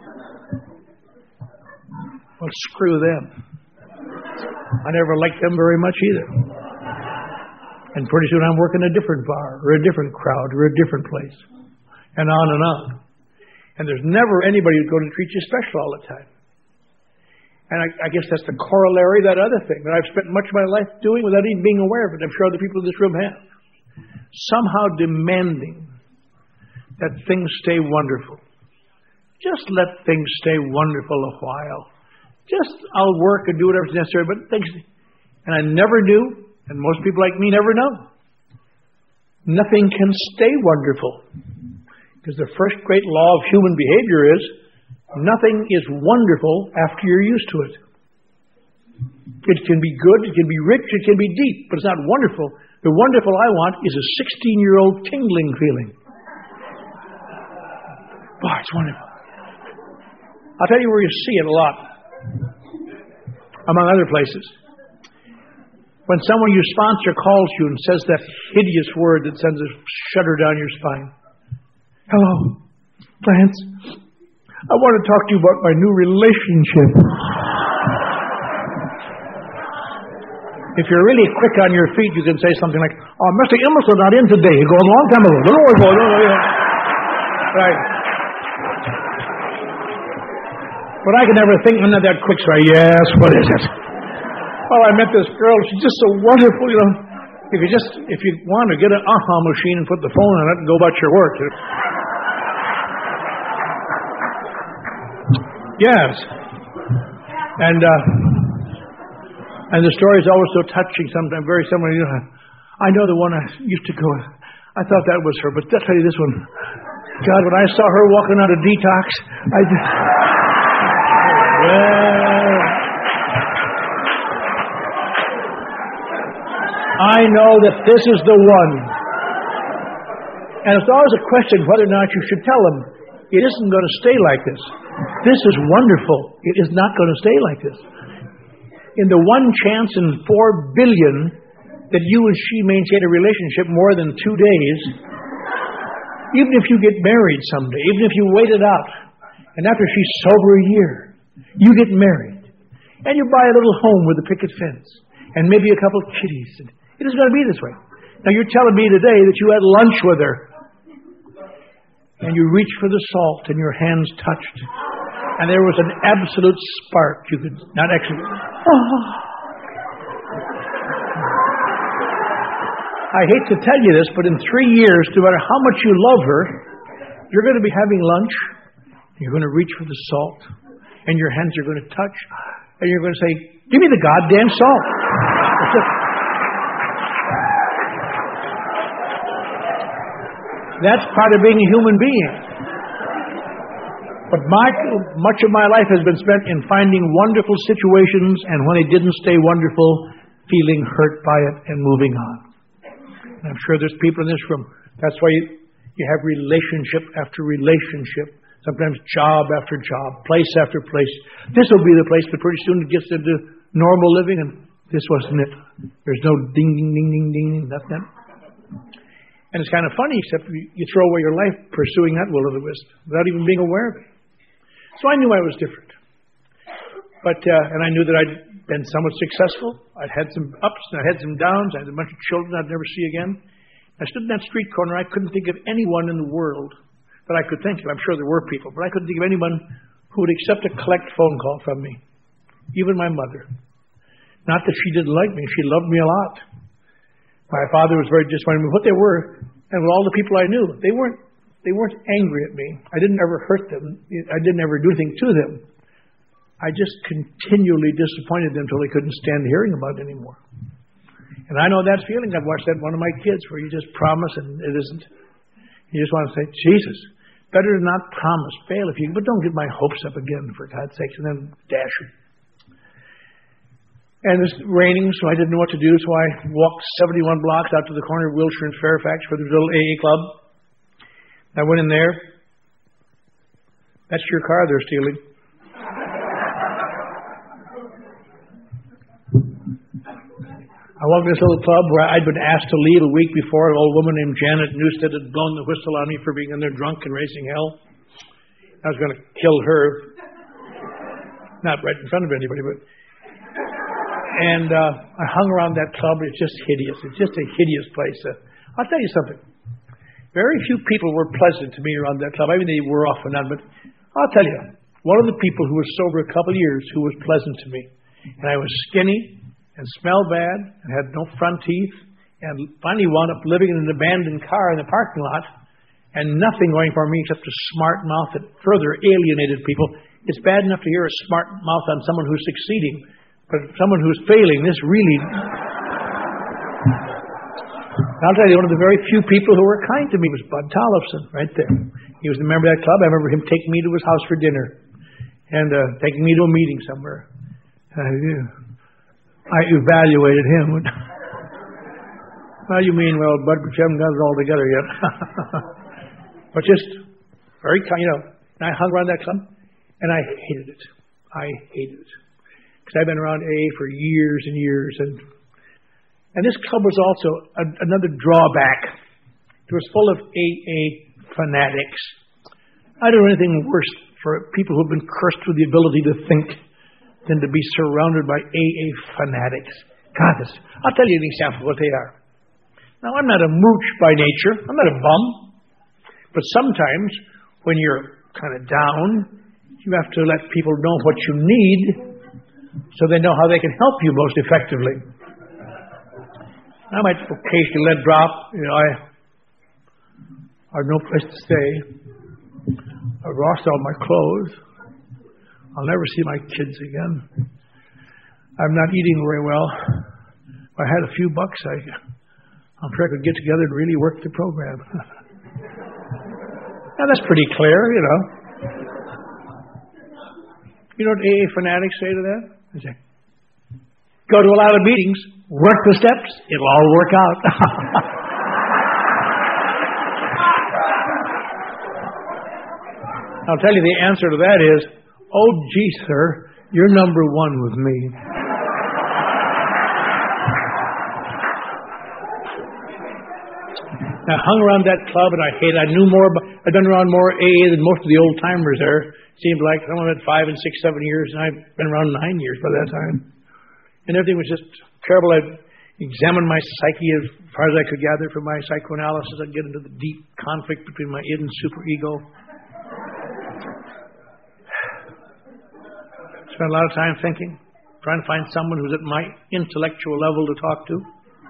Well, screw them. I never liked them very much either. And pretty soon I'm working a different bar, or a different crowd, or a different place. And on and on. And there's never anybody who's going to treat you special all the time. And I guess that's the corollary of that other thing that I've spent much of my life doing without even being aware of it. I'm sure other people in this room have. Somehow demanding that things stay wonderful. Just let things stay wonderful a while. I'll work and do whatever's necessary, but things, and I never knew, and most people like me never know. Nothing can stay wonderful. Because the first great law of human behavior is, nothing is wonderful after you're used to it. It can be good, it can be rich, it can be deep, but it's not wonderful. The wonderful I want is a 16-year-old tingling feeling. Boy, it's wonderful. I'll tell you where you see it a lot. Among other places. When someone you sponsor calls you and says that hideous word that sends a shudder down your spine. Hello, Lance. I want to talk to you about my new relationship. If you're really quick on your feet, you can say something like, oh, Mr. Emerson not in today. He goes a long time ago. Right. But I can never think, I'm not that quick, so yes, what is it? Well, I met this girl, she's just so wonderful, you know. If you want to get an aha machine and put the phone on it and go about your work. Yes. And the story is always so touching sometimes, very similar. You know, I know the one I used to go, I thought that was her, but I'll tell you this one. God, when I saw her walking out of detox, I just... Well, I know that this is the one. And it's always a question whether or not you should tell them, it isn't going to stay like this. This is wonderful. It is not going to stay like this. In the one chance in 4 billion that you and she maintain a relationship more than 2 days, even if you get married someday, even if you wait it out, and after she's sober a year, you get married, and you buy a little home with a picket fence, and maybe a couple of kitties. And it isn't going to be this way. Now, you're telling me today that you had lunch with her, and you reached for the salt, and your hands touched, and there was an absolute spark. You could not actually... I hate to tell you this, but in 3 years, no matter how much you love her, you're going to be having lunch, you're going to reach for the salt, and your hands are going to touch, and you're going to say, give me the goddamn salt. That's it. That's part of being a human being. But much of my life has been spent in finding wonderful situations, and when they didn't stay wonderful, feeling hurt by it and moving on. And I'm sure there's people in this room. That's why you have relationship after relationship, sometimes job after job, place after place. This will be the place, but pretty soon it gets into normal living, and this wasn't it. There's no ding, ding, ding, ding, ding, nothing. And it's kind of funny, except you throw away your life pursuing that will-o'-the-wisp without even being aware of it. So I knew I was different. But, and I knew that I'd been somewhat successful. I'd had some ups and I had some downs. I had a bunch of children I'd never see again. I stood in that street corner. I couldn't think of anyone in the world that I could think of. I'm sure there were people, but I couldn't think of anyone who would accept a collect phone call from me. Even my mother. Not that she didn't like me. She loved me a lot. My father was very disappointed with what they were, and with all the people I knew. They weren't angry at me. I didn't ever hurt them. I didn't ever do anything to them. I just continually disappointed them until they couldn't stand hearing about it anymore. And I know that feeling. I've watched that in one of my kids where you just promise and it isn't. You just want to say, Jesus, better to not promise, fail if you, but don't get my hopes up again, for God's sakes, and then dash it. And it's raining, so I didn't know what to do, so I walked 71 blocks out to the corner of Wilshire and Fairfax for the little AA club. I went in there. That's your car they're stealing. I walked in this little club where I'd been asked to leave a week before. An old woman named Janet Newstead had blown the whistle on me for being in there drunk and raising hell. I was going to kill her. Not right in front of anybody, but... And I hung around that club. It's just hideous. It's just a hideous place. I'll tell you something. Very few people were pleasant to me around that club. I mean, they were off and on, but I'll tell you, one of the people who was sober a couple of years who was pleasant to me, and I was skinny and smelled bad and had no front teeth, and finally wound up living in an abandoned car in the parking lot, and nothing going for me except a smart mouth that further alienated people. It's bad enough to hear a smart mouth on someone who's succeeding. But someone who's failing, this really... I'll tell you, one of the very few people who were kind to me was Bud Tollefson, right there. He was a member of that club. I remember him taking me to his house for dinner and taking me to a meeting somewhere. I evaluated him. Well, you mean, well, Bud, but you haven't got it all together yet. But just very kind, And I hung around that club, and I hated it. I hated it. Because I've been around AA for years and years. And this club was also another drawback. It was full of AA fanatics. I don't know anything worse for people who have been cursed with the ability to think than to be surrounded by AA fanatics. God, I'll tell you an example of what they are. Now, I'm not a mooch by nature. I'm not a bum. But sometimes, when you're kind of down, you have to let people know what you need so they know how they can help you most effectively. I might occasionally let drop. I have no place to stay. I've lost all my clothes. I'll never see my kids again. I'm not eating very well. If I had a few bucks, I'm sure I could get together and really work the program. Now, that's pretty clear, You know what AA fanatics say to that? They say, Go to a lot of meetings, work the steps, it'll all work out. I'll tell you the answer to that is, oh, gee, sir, you're number one with me. I hung around that club and I'd done around more AA than most of the old timers there. Seemed like some of them had 5 and 6, 7 years, and I've been around 9 years by that time. And everything was just terrible. I'd examine my psyche as far as I could gather from my psychoanalysis. I'd get into the deep conflict between my id and superego. Spent a lot of time thinking, trying to find someone who's at my intellectual level to talk to.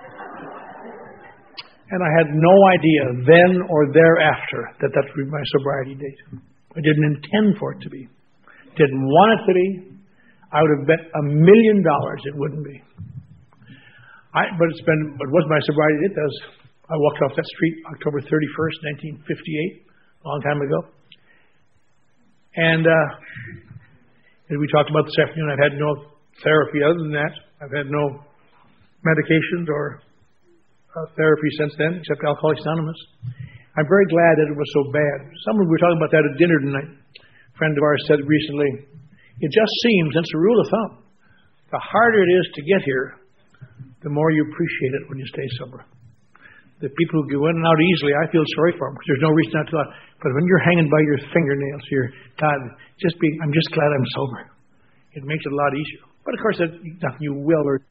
And I had no idea then or thereafter that would be my sobriety date. I didn't intend for it to be. Didn't want it to be. I would have bet $1 million it wouldn't be. But it was my sobriety date. I walked off that street October 31st, 1958, a long time ago. And as we talked about this afternoon, I've had no therapy other than that. I've had no medications or therapy since then, except Alcoholics Anonymous. I'm very glad that it was so bad. We were talking about that at dinner tonight. A friend of ours said recently, it just seems, it's a rule of thumb, the harder it is to get here, the more you appreciate it when you stay sober. The people who go in and out easily, I feel sorry for them because there's no reason not to. But when you're hanging by your fingernails, I'm just glad I'm sober. It makes it a lot easier. But of course, nothing you will or.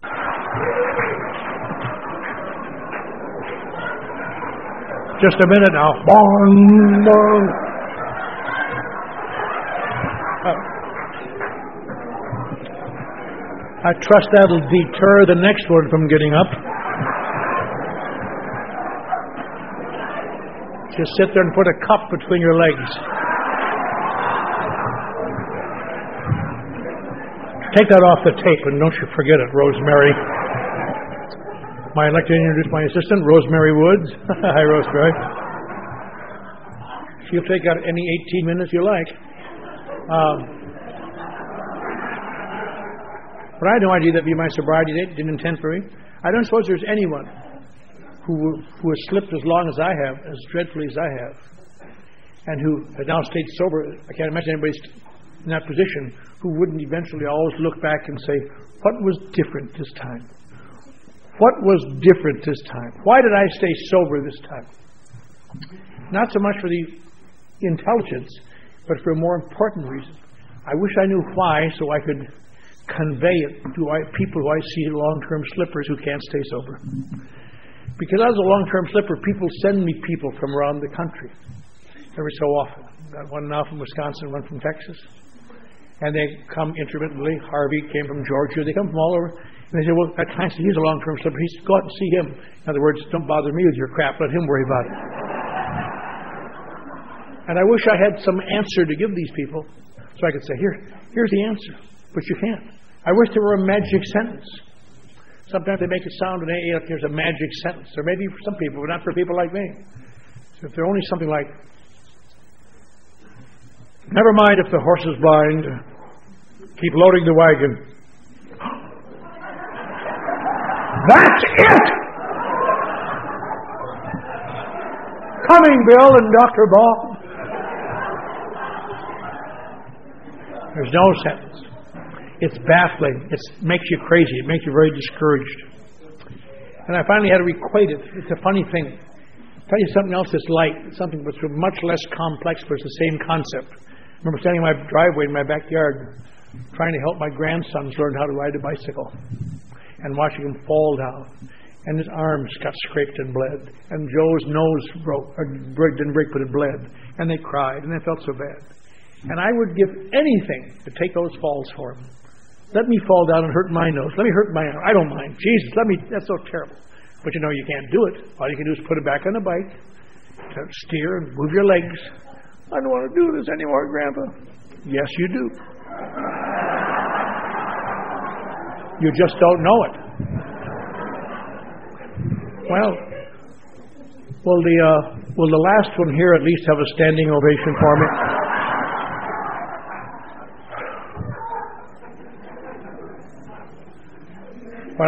Just a minute now. I trust that'll deter the next one from getting up. Just sit there and put a cup between your legs. Take that off the tape and don't you forget it, Rosemary. I'd like to introduce my assistant, Rosemary Woods. Hi, Rosemary. She'll take out any 18 minutes you like. But I had no idea that'd be my sobriety date. Didn't intend for it. I don't suppose there's anyone who has slipped as long as I have, as dreadfully as I have, and who has now stayed sober. I can't imagine anybody in that position who wouldn't eventually always look back and say, what was different this time? What was different this time? Why did I stay sober this time? Not so much for the intelligence, but for a more important reason. I wish I knew why so I could convey it to people who I see long-term slippers who can't stay sober. Because as a long-term slipper, people send me people from around the country every so often. Got one now from Wisconsin, one from Texas. And they come intermittently. Harvey came from Georgia. They come from all over. And they say, well, that Clancy, he's a long-term slipper. He's go out and see him. In other words, don't bother me with your crap. Let him worry about it. And I wish I had some answer to give these people so I could say, here's the answer. But you can't. I wish there were a magic sentence. Sometimes they make it sound in AA like there's a magic sentence. There may be for some people, but not for people like me. So if they're only something like, never mind if the horse is blind, keep loading the wagon. That's it! Coming, Bill and Dr. Bob. There's no sentence. It's baffling. It makes you crazy. It makes you very discouraged. And I finally had to equate it. It's a funny thing. I'll tell you something else that's light, something that's much less complex, but it's the same concept. I remember standing in my driveway in my backyard trying to help my grandsons learn how to ride a bicycle and watching him fall down. And his arms got scraped and bled. And Joe's nose didn't break, but it bled. And they cried, and they felt so bad. And I would give anything to take those falls for him. Let me fall down and hurt my nose. Let me hurt my arm. I don't mind. Jesus, that's so terrible. But you know, you can't do it. All you can do is put it back on the bike, steer, and move your legs. I don't want to do this anymore, Grandpa. Yes, you do. You just don't know it. Well, will the last one here at least have a standing ovation for me? But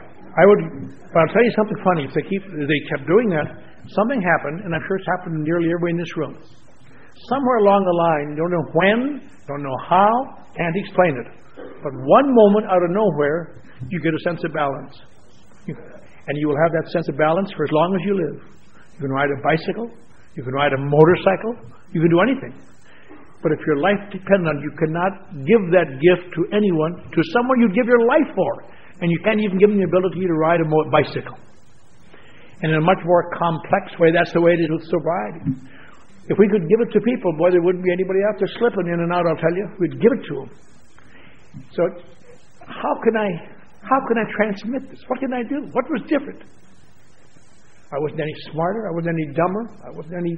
I'll tell you something funny. If they kept doing that, something happened, and I'm sure it's happened to nearly everybody in this room. Somewhere along the line, don't know when, don't know how, can't explain it. But one moment out of nowhere, you get a sense of balance. And you will have that sense of balance for as long as you live. You can ride a bicycle, you can ride a motorcycle, you can do anything. But if your life depends on it, you cannot give that gift to anyone, to someone you'd give your life for. And you can't even give them the ability to ride a bicycle. And in a much more complex way, that's the way it is with sobriety. If we could give it to people, boy, there wouldn't be anybody out there slipping in and out, I'll tell you. We'd give it to them. So how can I transmit this? What can I do? What was different? I wasn't any smarter. I wasn't any dumber. I wasn't any...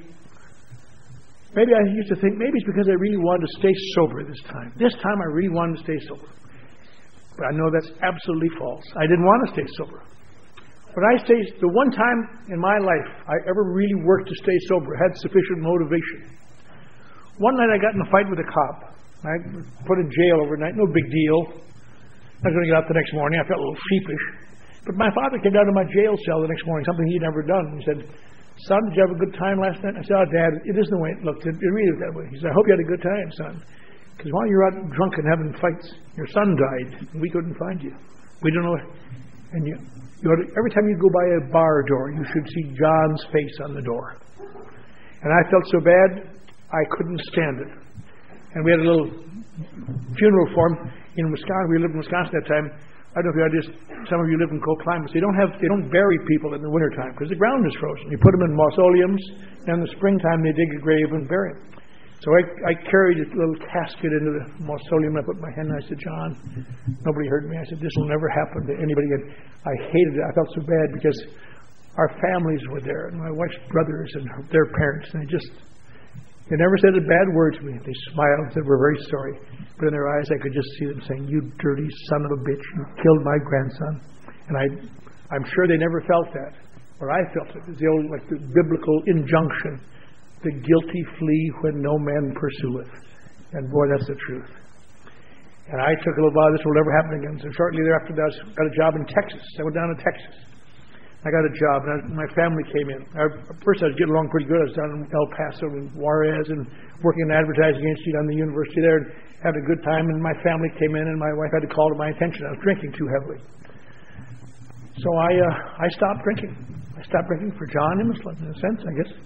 Maybe I used to think, maybe it's because I really wanted to stay sober this time. This time I really wanted to stay sober. But I know that's absolutely false. I didn't want to stay sober. But the one time in my life I ever really worked to stay sober, had sufficient motivation. One night I got in a fight with a cop. I was put in jail overnight, no big deal. I was going to get out the next morning. I felt a little sheepish. But my father came down to my jail cell the next morning, something he'd never done. He said, "Son, did you have a good time last night?" I said, "Oh, Dad, it isn't the way it looked. It really is that way." He said, "I hope you had a good time, son. Because while you're out drunk and having fights, your son died, and we couldn't find you. We don't know. And every time you go by a bar door, you should see John's face on the door." And I felt so bad, I couldn't stand it. And we had a little funeral for him in Wisconsin. We lived in Wisconsin at that time. I don't know if some of you live in cold climates. They don't bury people in the wintertime because the ground is frozen. You put them in mausoleums, and in the springtime they dig a grave and bury them. So I carried a little casket into the mausoleum. I put my hand and I said, "John," nobody heard me. I said, "This will never happen to anybody again." I hated it. I felt so bad because our families were there, and my wife's brothers and their parents, and they never said a bad word to me. They smiled and said, "We're very sorry." But in their eyes, I could just see them saying, "You dirty son of a bitch, you killed my grandson." And I'm sure they never felt that. But I felt it. It's the old, like the biblical injunction, "The guilty flee when no man pursueth." And boy, that's the truth. And I took a little while, this will never happen again. So shortly thereafter, I got a job in Texas. I went down to Texas. I got a job, and my family came in. First, I was getting along pretty good. I was down in El Paso and Juarez and working in an advertising agency down the university there and having a good time. And my family came in, and my wife had to call to my attention. I was drinking too heavily. So I stopped drinking. I stopped drinking for John in a sense, I guess.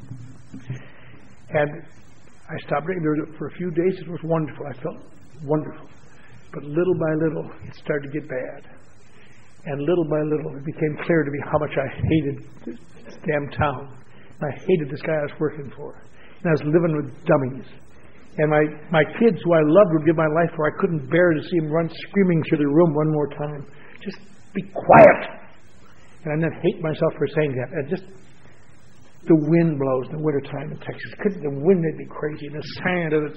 And I stopped drinking. For a few days, it was wonderful. I felt wonderful. But little by little, it started to get bad. And little by little, it became clear to me how much I hated this damn town. And I hated this guy I was working for. And I was living with dummies. And my kids, who I loved, would give my life for. I couldn't bear to see them run screaming through the room one more time. Just be quiet. And I then hate myself for saying that. And just the wind blows in the wintertime in Texas. The wind made me crazy. And the sand. And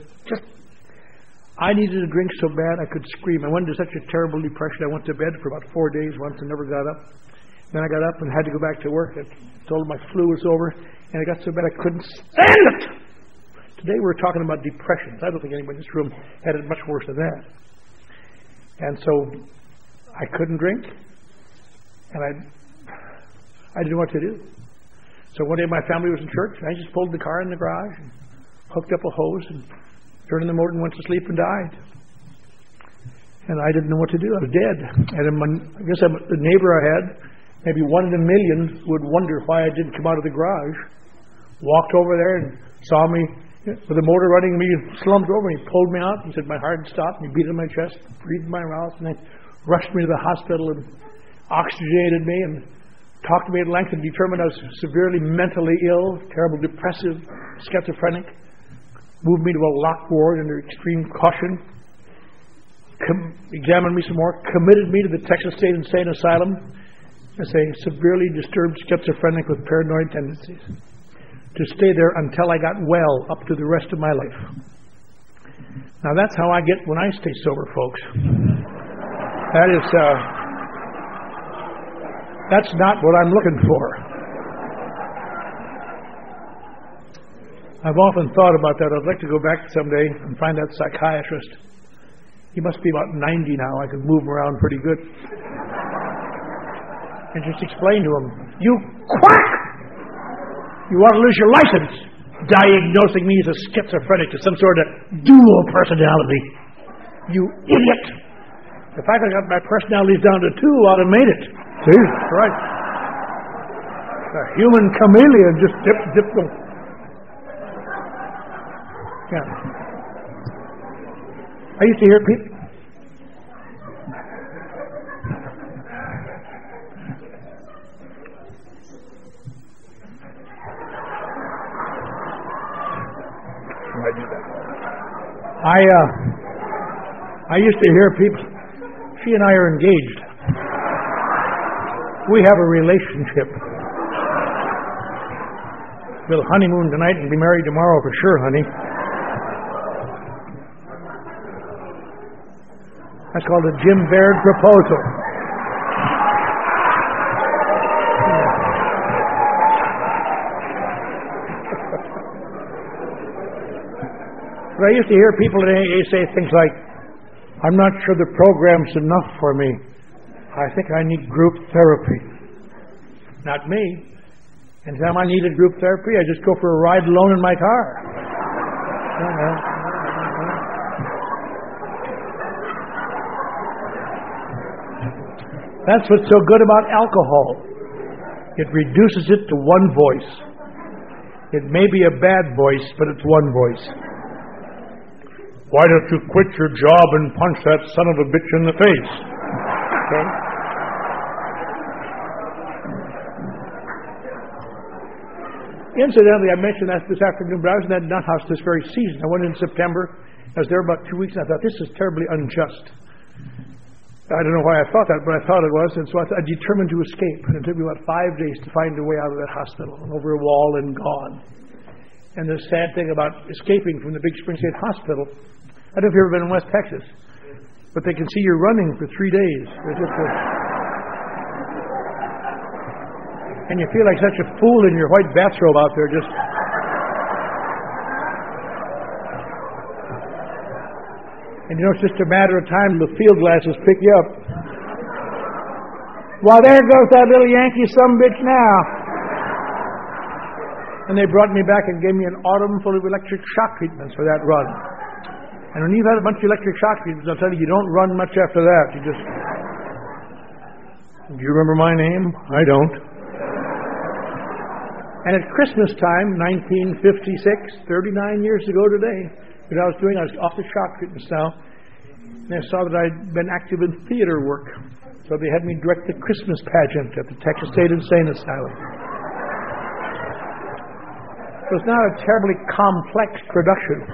I needed a drink so bad I could scream. I went into such a terrible depression. I went to bed for about 4 days once and never got up. Then I got up and had to go back to work. I told them my flu was over, and I got so bad I couldn't stand it. Today we're talking about depressions. I don't think anybody in this room had it much worse than that. And so I couldn't drink, and I didn't know what to do. So one day my family was in church, and I just pulled the car in the garage and hooked up a hose and turned in the motor and went to sleep and died. And I didn't know what to do. I was dead. And I guess the neighbor I had, maybe one in a million, would wonder why I didn't come out of the garage. Walked over there and saw me with the motor running, and he slumped over and he pulled me out. He said my heart had stopped, and he beat on my chest, breathed in my mouth, and they rushed me to the hospital and oxygenated me and talked to me at length and determined I was severely mentally ill, terrible depressive, schizophrenic. Moved me to a locked ward under extreme caution. Examined me some more. Committed me to the Texas State Insane Asylum as a severely disturbed schizophrenic with paranoid tendencies. To stay there until I got well, up to the rest of my life. Now that's how I get when I stay sober, folks. That's not what I'm looking for. I've often thought about that. I'd like to go back someday and find that psychiatrist. He must be about 90 now. I could move him around pretty good. and just explain to him, you quack! You ought to lose your license, diagnosing me as a schizophrenic to some sort of dual personality. You idiot! The fact I got my personalities down to 2 ought to have made it. See? Right. A human chameleon just dip. Yeah. I used to hear people. I used to hear people. She and I are engaged. We have a relationship. We'll honeymoon tonight and be married tomorrow for sure, honey. That's called a Jim Baird proposal. But I used to hear people in AA say things like, I'm not sure the program's enough for me. I think I need group therapy. Not me. Anytime I needed group therapy, I just go for a ride alone in my car. That's what's so good about alcohol. It reduces it to one voice. It may be a bad voice, but it's one voice. Why don't you quit your job and punch that son of a bitch in the face? Okay? Incidentally, I mentioned that this afternoon, but I was in that nut house this very season. I went in September. I was there about 2 weeks, and I thought, this is terribly unjust. I don't know why I thought that, but I thought it was, and so I determined to escape. And it took me about 5 days to find a way out of that hospital, and over a wall and gone. And the sad thing about escaping from the Big Spring State Hospital, I don't know if you've ever been in West Texas, but they can see you running for 3 days. And you feel like such a fool in your white bathrobe out there just... And you know, it's just a matter of time till the field glasses pick you up. Why, there goes that little Yankee sumbitch now. And they brought me back and gave me an autumn full of electric shock treatments for that run. And when you've had a bunch of electric shock treatments, I'll tell you, you don't run much after that. You just... Do you remember my name? I don't. And at Christmas time, 1956, 39 years ago today, what I was off the shock treatments now, and I saw that I'd been active in theater work. So they had me direct the Christmas pageant at the Texas State Insane Asylum. It was not a terribly complex production.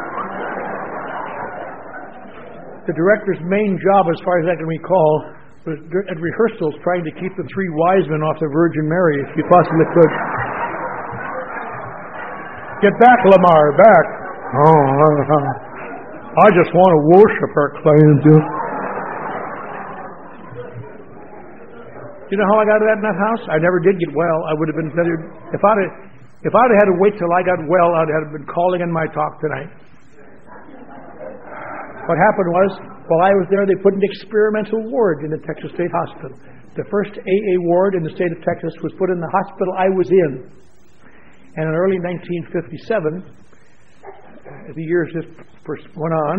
The director's main job, as far as I can recall, was at rehearsals trying to keep the 3 wise men off the Virgin Mary, if you possibly could. Get back, Lamar, back. Oh, I just want to worship our client. You know how I got to that nut house? I never did get well. I would have been better if I'd had to wait till I got well. I'd have been calling in my talk tonight. What happened was, while I was there, they put an experimental ward in the Texas State Hospital. The first AA ward in the state of Texas was put in the hospital I was in. And in early 1957, the years just went on,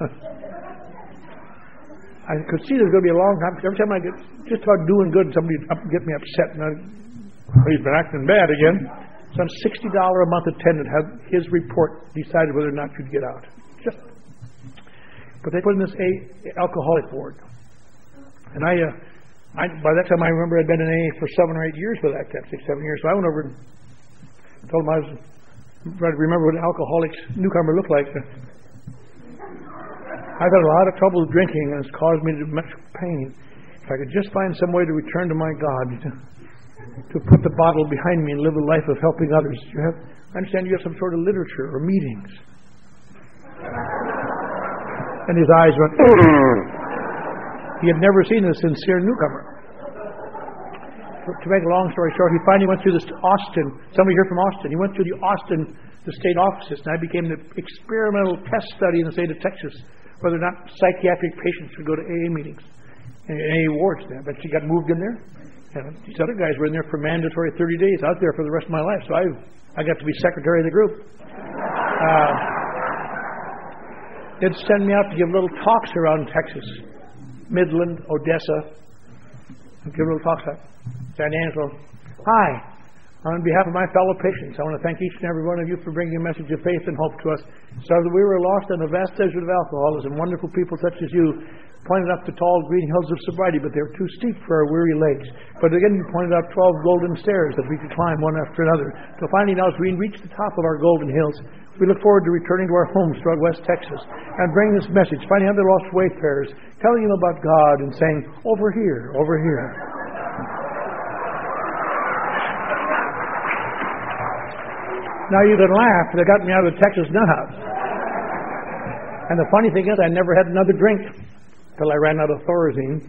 I could see there's going to be a long time. Every time I just start doing good, somebody would get me upset. And he's been acting bad again. Some $60 a month attendant had his report decided whether or not you'd get out. But they put in this alcoholic ward. And I by that time I remember I'd been in AA for 7 or 8 years for that, 6, 7 years. So I went over and told him I was trying to remember what an alcoholic newcomer looked like. I've had a lot of trouble with drinking, and it's caused me much pain. If I could just find some way to return to my God, to put the bottle behind me and live a life of helping others. I understand you have some sort of literature or meetings. And his eyes went... He had never seen a sincere newcomer. To make a long story short, he finally went through this Austin. Somebody here from Austin. He went through the state offices, and I became the experimental test study in the state of Texas, whether or not psychiatric patients would go to AA meetings and AA wards there. But she got moved in there. And these other guys were in there for mandatory 30 days. I was there for the rest of my life, so I got to be secretary of the group. They'd send me out to give little talks around Texas, Midland, Odessa. I'd give little talks out. San Angelo. Hi. On behalf of my fellow patients, I want to thank each and every one of you for bringing a message of faith and hope to us, so that we were lost in a vast desert of alcoholism. Wonderful people such as you pointed up the tall green hills of sobriety, but they were too steep for our weary legs. But again, you pointed out 12 golden stairs that we could climb one after another. So finally, now as we reach the top of our golden hills, we look forward to returning to our homes throughout West Texas and bringing this message, finding other lost wayfarers, telling them about God and saying, over here, over here. Now you can laugh, they got me out of the Texas nut house. And the funny thing is, I never had another drink till I ran out of Thorazine.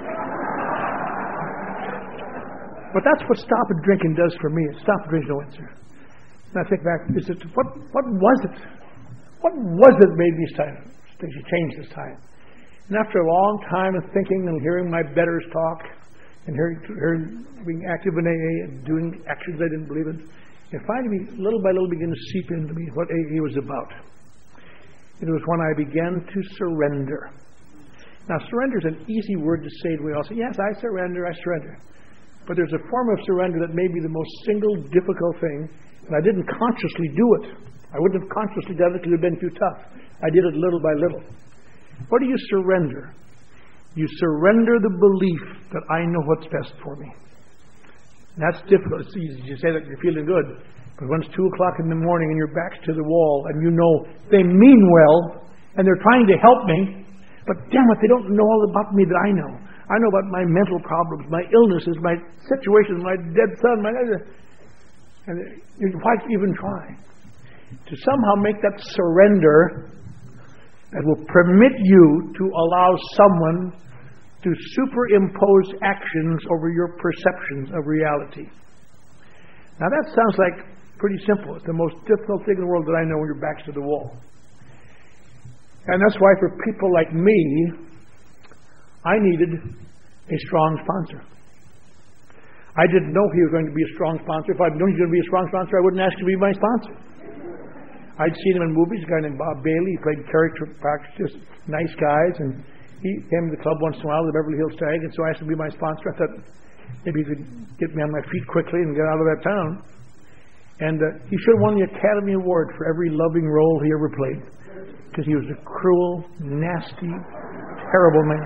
But that's what stopping drinking does for me. Stop drinking, no answer. And I think back, what was it? What was it made me change this time? And after a long time of thinking and hearing my betters talk, and hearing being active in AA and doing actions I didn't believe in, it finally, little by little, began to seep into me what AA was about. It was when I began to surrender. Now, surrender is an easy word to say. We all say, yes, I surrender, I surrender. But there's a form of surrender that may be the most single difficult thing, and I didn't consciously do it. I wouldn't have consciously done it because it would have been too tough. I did it little by little. What do you surrender? You surrender the belief that I know what's best for me. And that's difficult. It's easy. You say that you're feeling good, but when it's 2 o'clock in the morning and your back's to the wall and you know they mean well and they're trying to help me, but damn it, they don't know all about me that I know. I know about my mental problems, my illnesses, my situations, my dead son, and why even try? To somehow make that surrender that will permit you to allow someone to superimpose actions over your perceptions of reality. Now that sounds like pretty simple. It's the most difficult thing in the world that I know when your back's to the wall. And that's why for people like me, I needed a strong sponsor. I didn't know he was going to be a strong sponsor. If I'd known he was going to be a strong sponsor, I wouldn't ask him to be my sponsor. I'd seen him in movies, a guy named Bob Bailey. He played character practice, just nice guys, and he came to the club once in a while, the Beverly Hills Stag, and so I asked him to be my sponsor. I thought maybe he could get me on my feet quickly and get out of that town. And he should have won the Academy Award for every loving role he ever played, because he was a cruel, nasty, terrible man.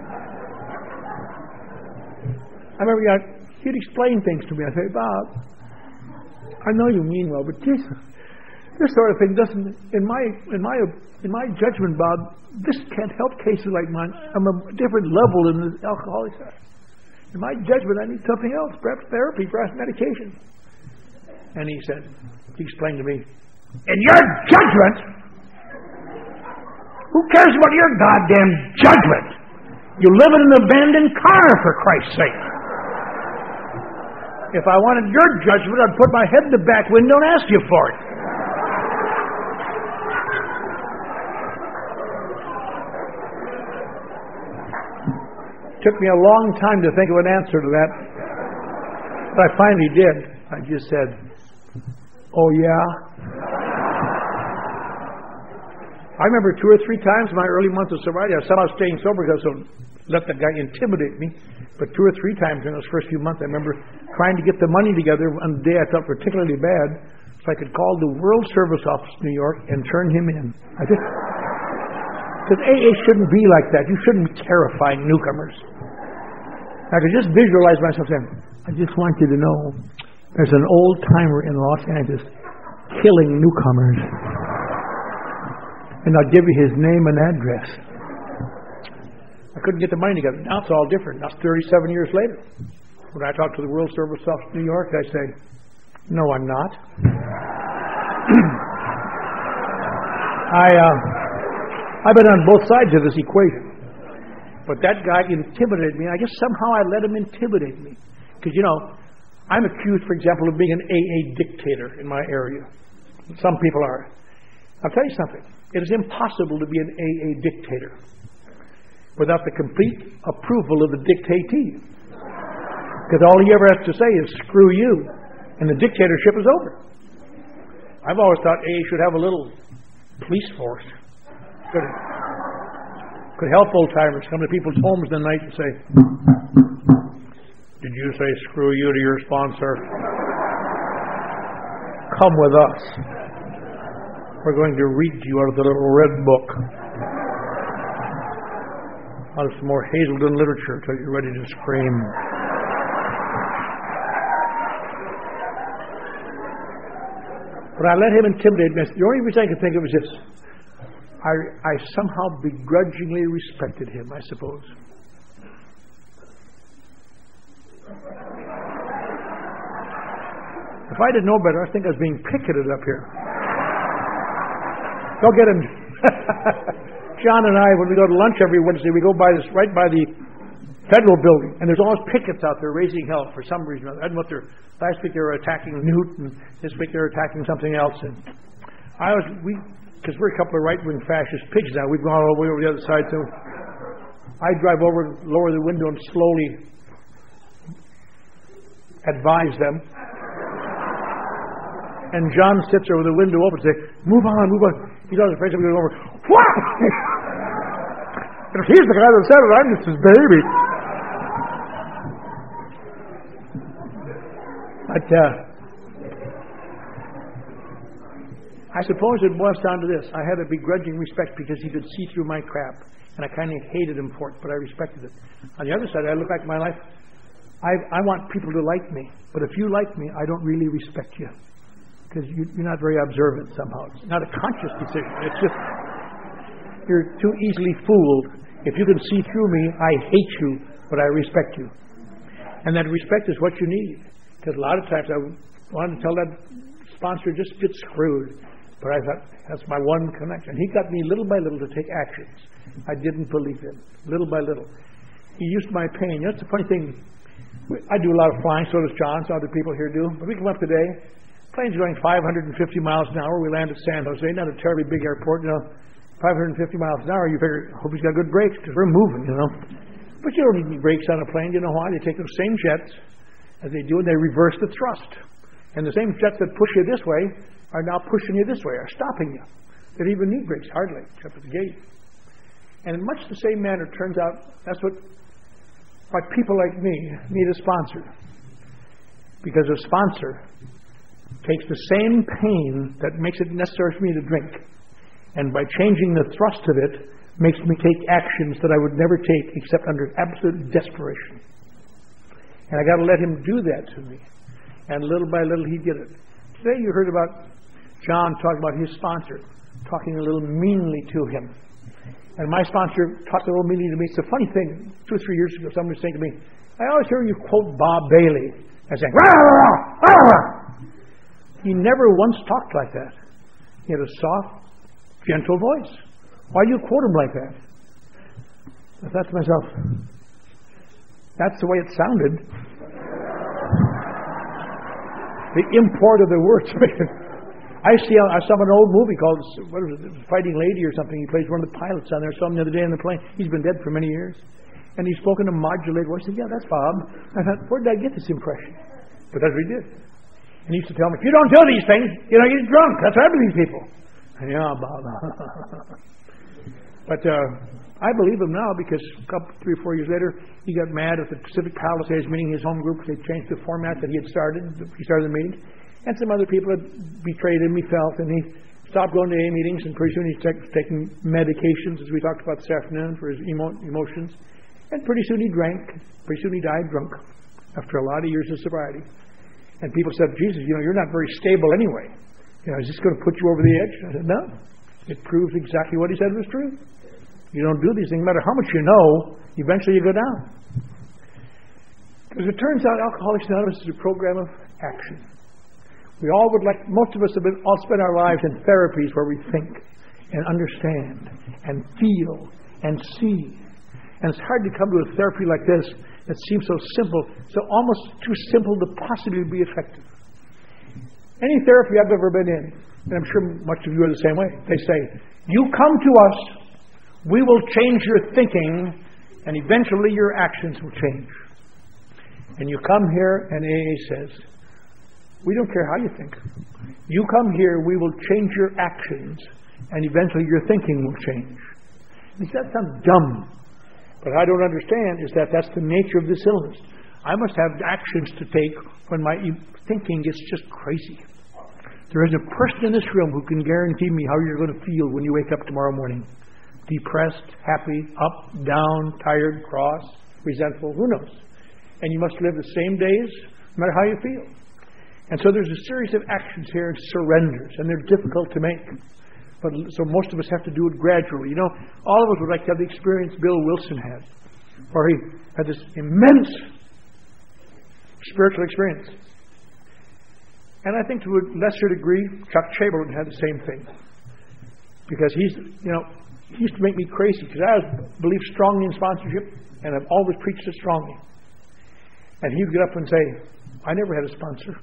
I remember he'd explain things to me. I'd say, Bob, I know you mean well, but Jesus, this sort of thing doesn't, in my judgment, Bob, this can't help cases like mine. I'm a different level than the alcoholic side. In my judgment, I need something else, perhaps therapy, perhaps medication. And he explained to me, in your judgment? Who cares about your goddamn judgment? You live in an abandoned car, for Christ's sake. If I wanted your judgment, I'd put my head in the back window and ask you for it. Took me a long time to think of an answer to that, but I finally did. I just said, oh yeah? I remember 2 or 3 times in my early months of sobriety, I set out staying sober because I would let that guy intimidate me, but 2 or 3 times in those first few months, I remember trying to get the money together on the day I felt particularly bad so I could call the World Service Office in New York and turn him in. Because AA shouldn't be like that. You shouldn't be terrifying newcomers. I could just visualize myself saying, I just want you to know there's an old timer in Los Angeles killing newcomers. And I'll give you his name and address. I couldn't get the money together. Now it's all different. Now it's 37 years later. When I talk to the World Service Office in New York, I say, no, I'm not. I've been on both sides of this equation. But that guy intimidated me. I guess somehow I let him intimidate me. Because, I'm accused, for example, of being an AA dictator in my area. Some people are. I'll tell you something. It is impossible to be an AA dictator without the complete approval of the dictatee. Because all he ever has to say is, screw you. And the dictatorship is over. I've always thought AA should have a little police force. Could help old-timers come to people's homes in the night and say, did you say screw you to your sponsor? Come with us. We're going to read you out of the little red book. Out of some more Hazelden literature until you're ready to scream. But I let him intimidate me. The only reason I could think of was this. I somehow begrudgingly respected him, I suppose. If I didn't know better, I think I was being picketed up here. Go get him. John and I, when we go to lunch every Wednesday, we go by this right by the federal building, and there's always pickets out there raising hell for some reason. I don't know if last week they were attacking Newton, this week they were attacking something else. And because we're a couple of right-wing fascist pigs now, we've gone all the way over the other side, so I drive over, lower the window, and slowly advise them. And John sits over the window open and says, move on, move on. He does afraid somebody going over, what? And if he's the guy that said it, I'm just his baby. But I suppose it boils down to this. I had a begrudging respect because he could see through my crap, and I kind of hated him for it, but I respected it. On the other side, I look back at my life, I want people to like me, but if you like me, I don't really respect you. Because you're not very observant somehow. It's not a conscious decision. It's just, you're too easily fooled. If you can see through me, I hate you, but I respect you. And that respect is what you need. Because a lot of times I wanted to tell that sponsor, just get screwed. But I thought, that's my one connection. He got me little by little to take actions I didn't believe in. Little by little. He used my pain. You know, it's a funny thing. I do a lot of flying, so does John, so other people here do. But we come up today, plane's going 550 miles an hour. We land at San Jose, not a terribly big airport, 550 miles an hour. You figure, hope he's got good brakes because we're moving, But you don't need any brakes on a plane. You know why? They take those same jets as they do, and they reverse the thrust. And the same jets that push you this way are now pushing you this way, are stopping you. They don't even need brakes, hardly, except at the gate. And in much the same manner, it turns out that's what people like me need a sponsor. Because a sponsor takes the same pain that makes it necessary for me to drink, and by changing the thrust of it, makes me take actions that I would never take except under absolute desperation. And I got to let him do that to me. And little by little, he did it. Today you heard about John talking about his sponsor, talking a little meanly to him. And my sponsor talked a little meanly to me. It's a funny thing. 2 or 3 years ago, somebody was saying to me, I always hear you quote Bob Bailey as saying, rah, rah, rah, rah. He never once talked like that. He had a soft, gentle voice. Why do you quote him like that? I thought to myself, that's the way it sounded. The import of the words. I saw an old movie called, what was it, Fighting Lady or something. He plays one of the pilots on there. I saw him the other day on the plane. He's been dead for many years. And he's spoken a modulated voice. I said, yeah, that's Bob. I thought, where did I get this impression? But that's what he did. And he used to tell me, if you don't do these things, you're drunk. That's what happens to these people. And, yeah, Bob. But I believe him now because 3 or 4 years later, he got mad at the Pacific Palisades meeting, his home group. They changed the format that he had started. He started the meeting. And some other people had betrayed him, he felt, and he stopped going to AA meetings, and pretty soon he's taking medications, as we talked about this afternoon, for his emotions. And pretty soon he drank. Pretty soon he died drunk after a lot of years of sobriety. And people said, Jesus, you're not very stable anyway. Is this going to put you over the edge? I said, no. It proves exactly what he said was true. You don't do these things. No matter how much you know, eventually you go down. As it turns out, Alcoholics Anonymous is a program of action. We all would like, most of us have all spent our lives in therapies where we think and understand and feel and see. And it's hard to come to a therapy like this that seems so simple, so almost too simple to possibly be effective. Any therapy I've ever been in, and I'm sure much of you are the same way, they say, you come to us, we will change your thinking, and eventually your actions will change. And you come here and AA says, we don't care how you think. You come here, we will change your actions, and eventually your thinking will change. You see, that sounds dumb. But what I don't understand is that that's the nature of this illness. I must have actions to take when my thinking gets just crazy. There isn't a person in this room who can guarantee me how you're going to feel when you wake up tomorrow morning. Depressed, happy, up, down, tired, cross, resentful, who knows? And you must live the same days no matter how you feel. And so there's a series of actions here, surrenders, and they're difficult to make. But so most of us have to do it gradually. You know, all of us would like to have the experience Bill Wilson had, where he had this immense spiritual experience. And I think to a lesser degree, Chuck Chamberlain had the same thing. Because he used to make me crazy, because I believe strongly in sponsorship, and I've always preached it strongly. And he would get up and say, I never had a sponsor.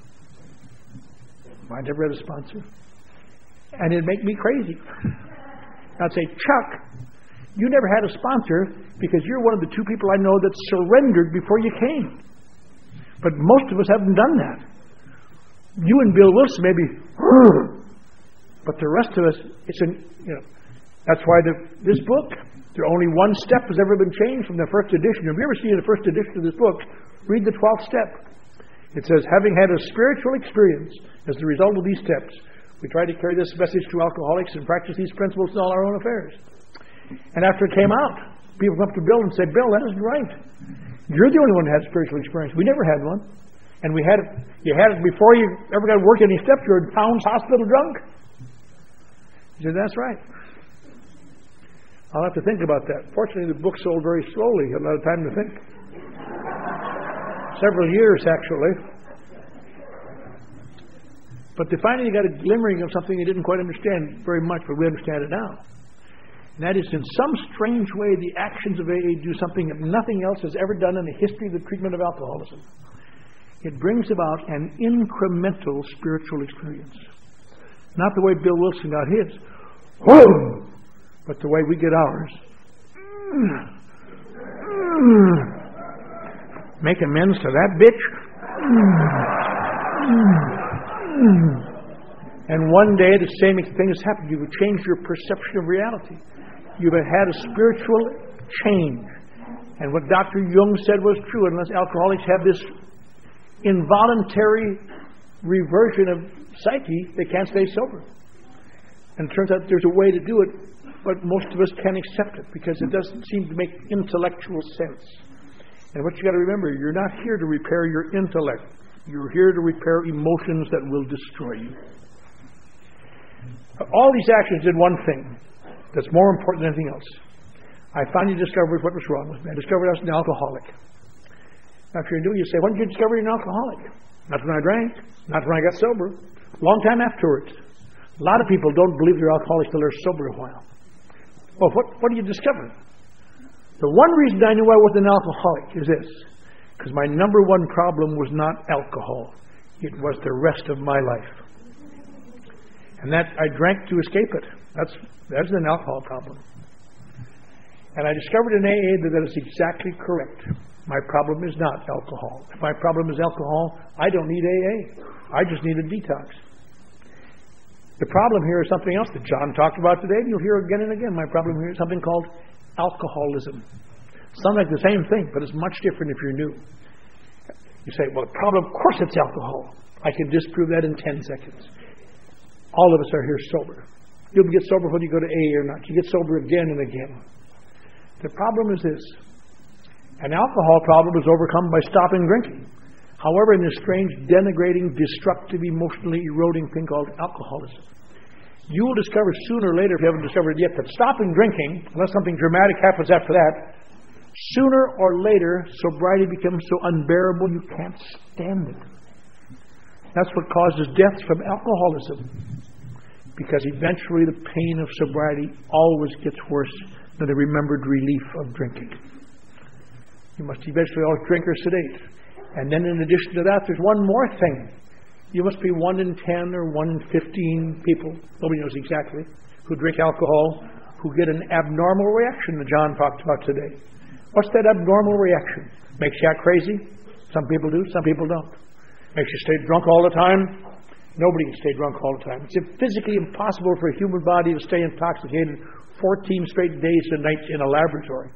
I never had a sponsor. And it'd make me crazy. I'd say, Chuck, you never had a sponsor because you're one of the two people I know that surrendered before you came. But most of us haven't done that. You and Bill Wilson maybe, but the rest of us, that's why this book, only one step has ever been changed from the first edition. Have you ever seen the first edition of this book? Read the 12th step. It says, having had a spiritual experience as the result of these steps, we try to carry this message to alcoholics and practice these principles in all our own affairs. And after it came out, people come up to Bill and said, Bill, that isn't right. You're the only one who had spiritual experience. We never had one. And you had it before you ever got to work any steps. You were in Towns Hospital drunk. He said, that's right. I'll have to think about that. Fortunately, the book sold very slowly. Had a lot of time to think. Several years, actually. But finally you got a glimmering of something you didn't quite understand very much, but we understand it now. And that is, in some strange way, the actions of AA do something that nothing else has ever done in the history of the treatment of alcoholism. It brings about an incremental spiritual experience. Not the way Bill Wilson got his, but the way we get ours. Make amends to that bitch. And one day the same thing has happened. You have changed your perception of reality. You've had a spiritual change. And what Dr. Jung said was true. Unless alcoholics have this involuntary reversion of psyche, they can't stay sober. And it turns out there's a way to do it, but most of us can't accept it because it doesn't seem to make intellectual sense. And what you got to remember, you're not here to repair your intellect. You're here to repair emotions that will destroy you. All these actions did one thing that's more important than anything else. I finally discovered what was wrong with me. I discovered I was an alcoholic. Now, if you're new, you say, when did you discover you're an alcoholic? Not when I drank, not when I got sober. Long time afterwards. A lot of people don't believe they're alcoholics till they're sober a while. Well, what do you discover? The one reason I knew I wasn't an alcoholic is this. Because my number one problem was not alcohol. It was the rest of my life. And that I drank to escape it. That's an alcohol problem. And I discovered in AA that is exactly correct. My problem is not alcohol. If my problem is alcohol, I don't need AA. I just need a detox. The problem here is something else that John talked about today, and you'll hear again and again. My problem here is something called alcoholism. Sounds like the same thing, but it's much different if you're new. You say, well, the problem, of course it's alcohol. I can disprove that in 10 seconds. All of us are here sober. You'll get sober whether you go to AA or not. You get sober again and again. The problem is this. An alcohol problem is overcome by stopping drinking. However, in this strange, denigrating, destructive, emotionally eroding thing called alcoholism, you will discover sooner or later, if you haven't discovered it yet, that stopping drinking, unless something dramatic happens after that, sooner or later, sobriety becomes so unbearable you can't stand it. That's what causes deaths from alcoholism. Because eventually the pain of sobriety always gets worse than the remembered relief of drinking. You must eventually always drink or sedate. And then in addition to that, there's one more thing. You must be 1 in 10 or 1 in 15 people, nobody knows exactly, who drink alcohol, who get an abnormal reaction that John talked about today. What's that abnormal reaction? Makes you act crazy? Some people do, some people don't. Makes you stay drunk all the time. Nobody can stay drunk all the time. It's physically impossible for a human body to stay intoxicated 14 straight days and nights in a laboratory.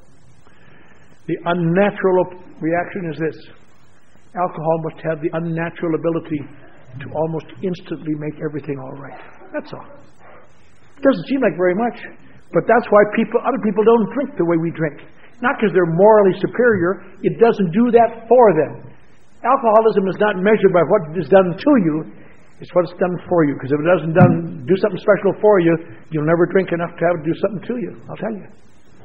The unnatural reaction is this. Alcohol must have the unnatural ability to almost instantly make everything all right. That's all. It doesn't seem like very much, but that's why other people don't drink the way we drink. Not because they're morally superior. It doesn't do that for them. Alcoholism is not measured by what is done to you. It's what's done for you. Because if it doesn't do something special for you, you'll never drink enough to have it do something to you. I'll tell you.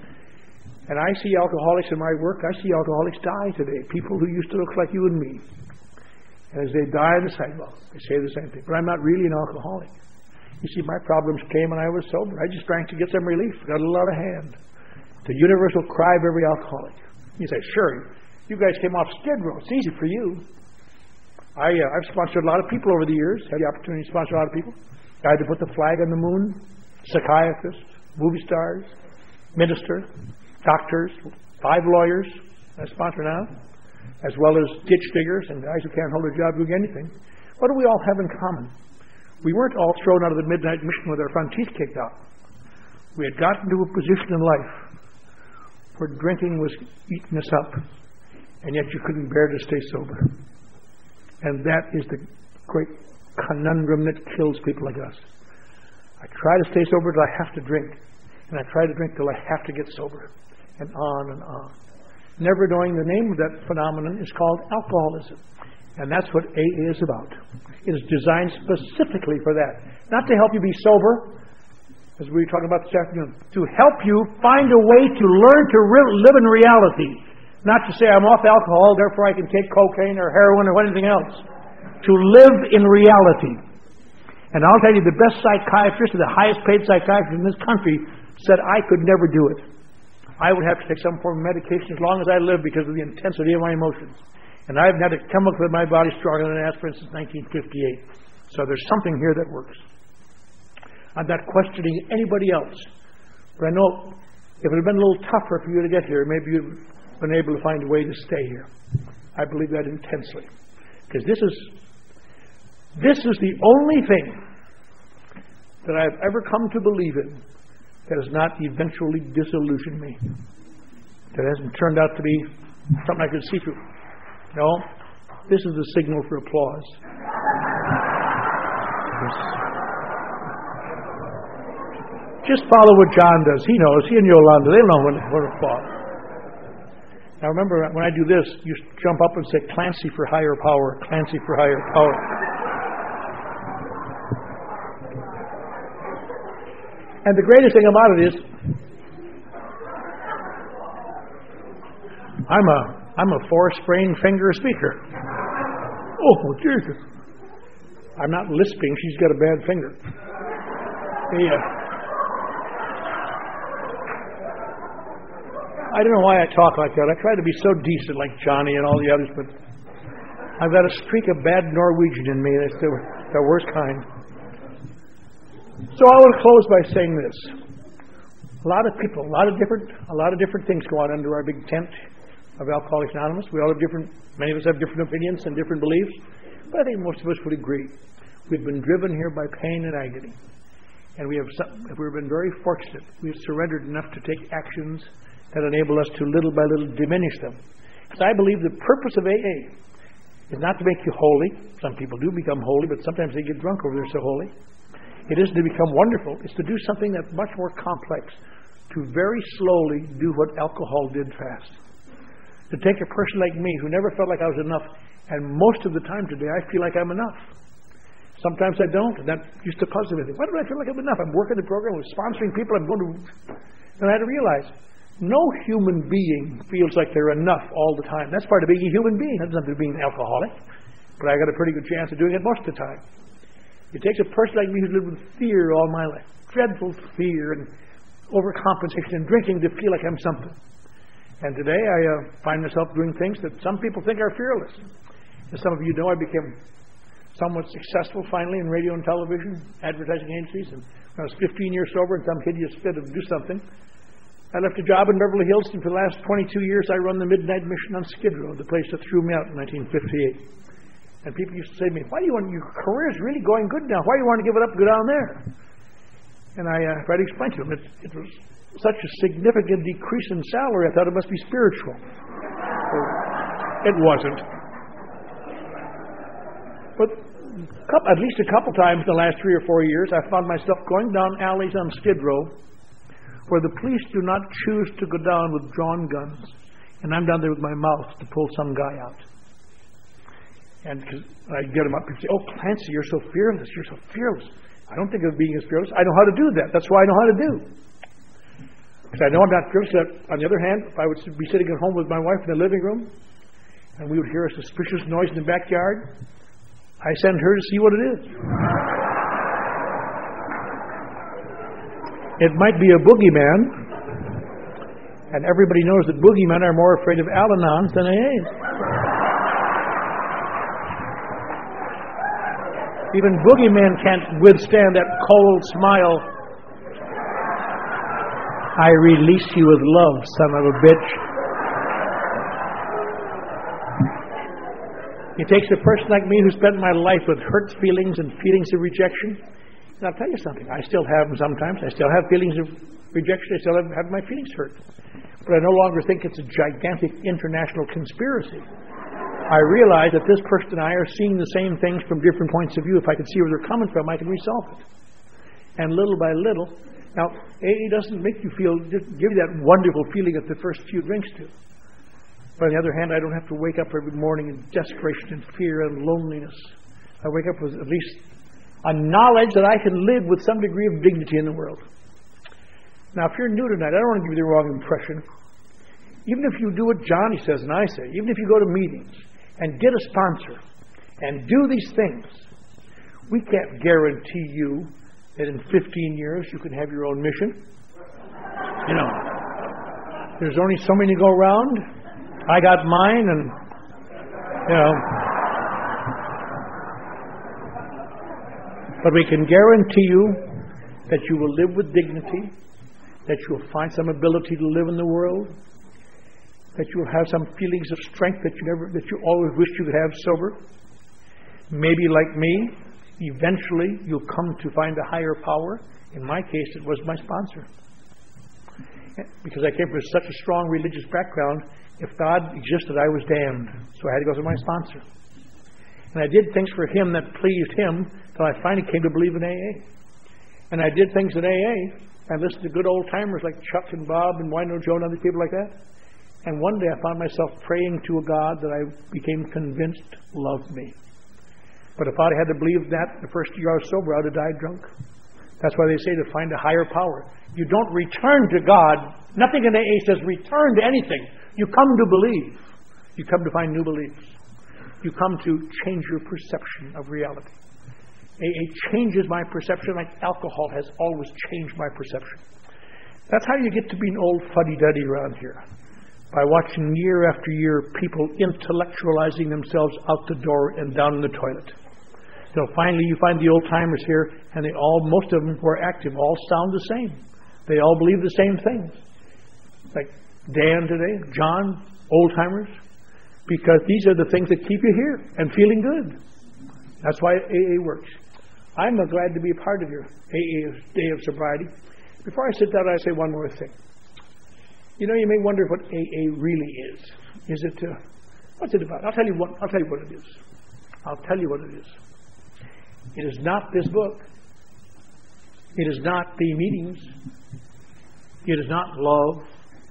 And I see alcoholics in my work. I see alcoholics die today. People who used to look like you and me. And as they die on the sidewalk, they say the same thing. But I'm not really an alcoholic. You see, my problems came when I was sober. I just drank to get some relief. Got a little out of hand. The universal cry of every alcoholic. You say, sure, you guys came off Skid Row. It's easy for you. I've sponsored a lot of people over the years. Had the opportunity to sponsor a lot of people. Guy to put the flag on the moon. Psychiatrists, movie stars, minister, doctors, 5 lawyers I sponsor now, as well as ditch diggers and guys who can't hold a job doing anything. What do we all have in common? We weren't all thrown out of the midnight mission with our front teeth kicked out. We had gotten to a position in life where drinking was eating us up, and yet you couldn't bear to stay sober. And that is the great conundrum that kills people like us. I try to stay sober till I have to drink, and I try to drink till I have to get sober, and on and on. Never knowing the name of that phenomenon is called alcoholism. And that's what AA is about. It is designed specifically for that. Not to help you be sober, as we were talking about this afternoon, to help you find a way to learn to live in reality. Not to say I'm off alcohol, therefore I can take cocaine or heroin or anything else. To live in reality. And I'll tell you, the best psychiatrist, or the highest paid psychiatrist in this country, said I could never do it. I would have to take some form of medication as long as I live because of the intensity of my emotions. And I haven't had a chemical in my body stronger than aspirin since 1958. So there's something here that works. I'm not questioning anybody else. But I know if it had been a little tougher for you to get here, maybe you'd been able to find a way to stay here. I believe that intensely. Because this is the only thing that I've ever come to believe in that has not eventually disillusioned me. That hasn't turned out to be something I could see through. No, this is the signal for applause. Just follow what John does. He knows. He and Yolanda, they know when to applause. Now remember, when I do this, you jump up and say, Clancy for higher power, Clancy for higher power. And the greatest thing about it is, I'm a 4-sprain finger speaker. Oh, Jesus. I'm not lisping. She's got a bad finger. I don't know why I talk like that. I try to be so decent like Johnny and all the others, but I've got a streak of bad Norwegian in me. That's the worst kind. So I will close by saying this. A lot of people, a lot of different things go on under our big tent of Alcoholics Anonymous. Many of us have different opinions and different beliefs, but I think most of us would agree. We've been driven here by pain and agony. And we've been very fortunate. We've surrendered enough to take actions that enable us to little by little diminish them. Because I believe the purpose of AA is not to make you holy. Some people do become holy, but sometimes they get drunk over they're so holy. It isn't to become wonderful. It's to do something that's much more complex. To very slowly do what alcohol did fast. To take a person like me who never felt like I was enough, and most of the time today I feel like I'm enough. Sometimes I don't, and that used to puzzle me. Why do I feel like I'm enough? I'm working the program, I'm sponsoring people, I'm going to... And I had to realize, no human being feels like they're enough all the time. That's part of being a human being. That's nothing to being an alcoholic. But I got a pretty good chance of doing it most of the time. It takes a person like me who's lived with fear all my life. Dreadful fear and overcompensation and drinking to feel like I'm something. And today I find myself doing things that some people think are fearless. As some of you know, I became somewhat successful finally in radio and television, advertising agencies. And when I was 15 years sober and some hideous fit of do something, I left a job in Beverly Hills, and for the last 22 years I run the Midnight Mission on Skid Row, the place that threw me out in 1958. And people used to say to me, "Why do you want, your career is really going good now, why do you want to give it up and go down there?" And I tried to explain to them it was such a significant decrease in salary, I thought it must be spiritual. It wasn't. But at least a couple times in the last 3 or 4 years, I found myself going down alleys on Skid Row where the police do not choose to go down with drawn guns, and I'm down there with my mouth to pull some guy out. And I get him up and say, "Oh, Clancy, you're so fearless. You're so fearless." I don't think of being as fearless. I know how to do that. That's what I know how to do. Because I know I'm not fearless. On the other hand, if I would be sitting at home with my wife in the living room, and we would hear a suspicious noise in the backyard, I send her to see what it is. It might be a boogeyman, and everybody knows that boogeymen are more afraid of Al-Anons than AAs. Even boogeymen can't withstand that cold smile. "I release you with love, son of a bitch." It takes a person like me who spent my life with hurt feelings and feelings of rejection. And I'll tell you something, I still have them sometimes. I still have feelings of rejection. I still have my feelings hurt. But I no longer think it's a gigantic international conspiracy. I realize that this person and I are seeing the same things from different points of view. If I can see where they're coming from, I can resolve it. And little by little, now, AA doesn't make you feel, just give you that wonderful feeling at the first few drinks to. But on the other hand, I don't have to wake up every morning in desperation and fear and loneliness. I wake up with at least a knowledge that I can live with some degree of dignity in the world. Now, if you're new tonight, I don't want to give you the wrong impression. Even if you do what Johnny says and I say, even if you go to meetings and get a sponsor and do these things, we can't guarantee you that in 15 years you can have your own mission. You know, there's only so many to go around. I got mine, and, you know. But we can guarantee you that you will live with dignity, that you will find some ability to live in the world, that you will have some feelings of strength that you always wished you could have sober. Maybe like me, eventually you'll come to find a higher power. In my case, it was my sponsor. Because I came from such a strong religious background, if God existed, I was damned. So I had to go to my sponsor. And I did things for him that pleased him until I finally came to believe in AA. And I did things in AA. I listened to good old-timers like Chuck and Bob and Wino Joe and other people like that. And one day I found myself praying to a God that I became convinced loved me. But if I'd had to believe that the first year I was sober, I would have died drunk. That's why they say to find a higher power. You don't return to God. Nothing in AA says return to anything. You come to believe. You come to find new beliefs. You come to change your perception of reality. AA changes my perception like alcohol has always changed my perception. That's how you get to be an old fuddy-duddy around here. By watching year after year people intellectualizing themselves out the door and down in the toilet. So finally you find the old-timers here, and most of them who are active all sound the same. They all believe the same things. Like Dan today, John, old-timers. Because these are the things that keep you here and feeling good. That's why AA works. I'm glad to be a part of your AA Day of Sobriety. Before I sit down, I say one more thing. You know, you may wonder what AA really is. Is it, what's it about? I'll tell you what it is. I'll tell you what it is. It is not this book. It is not the meetings. It is not love.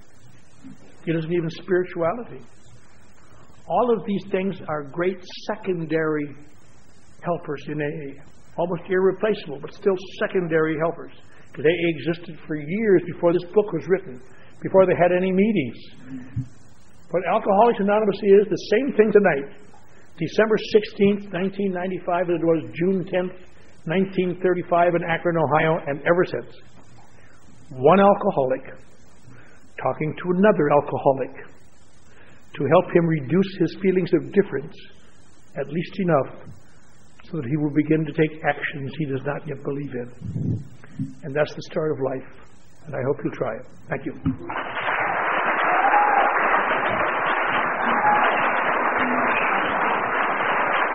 It isn't even spirituality. All of these things are great secondary helpers in AA. Almost irreplaceable, but still secondary helpers. Because AA existed for years before this book was written, before they had any meetings. What Alcoholics Anonymous is the same thing tonight. December 16th, 1995, as it was June 10th, 1935 in Akron, Ohio, and ever since. One alcoholic talking to another alcoholic to help him reduce his feelings of difference, at least enough, so that he will begin to take actions he does not yet believe in. And that's the start of life. and I hope you'll try it. Thank you.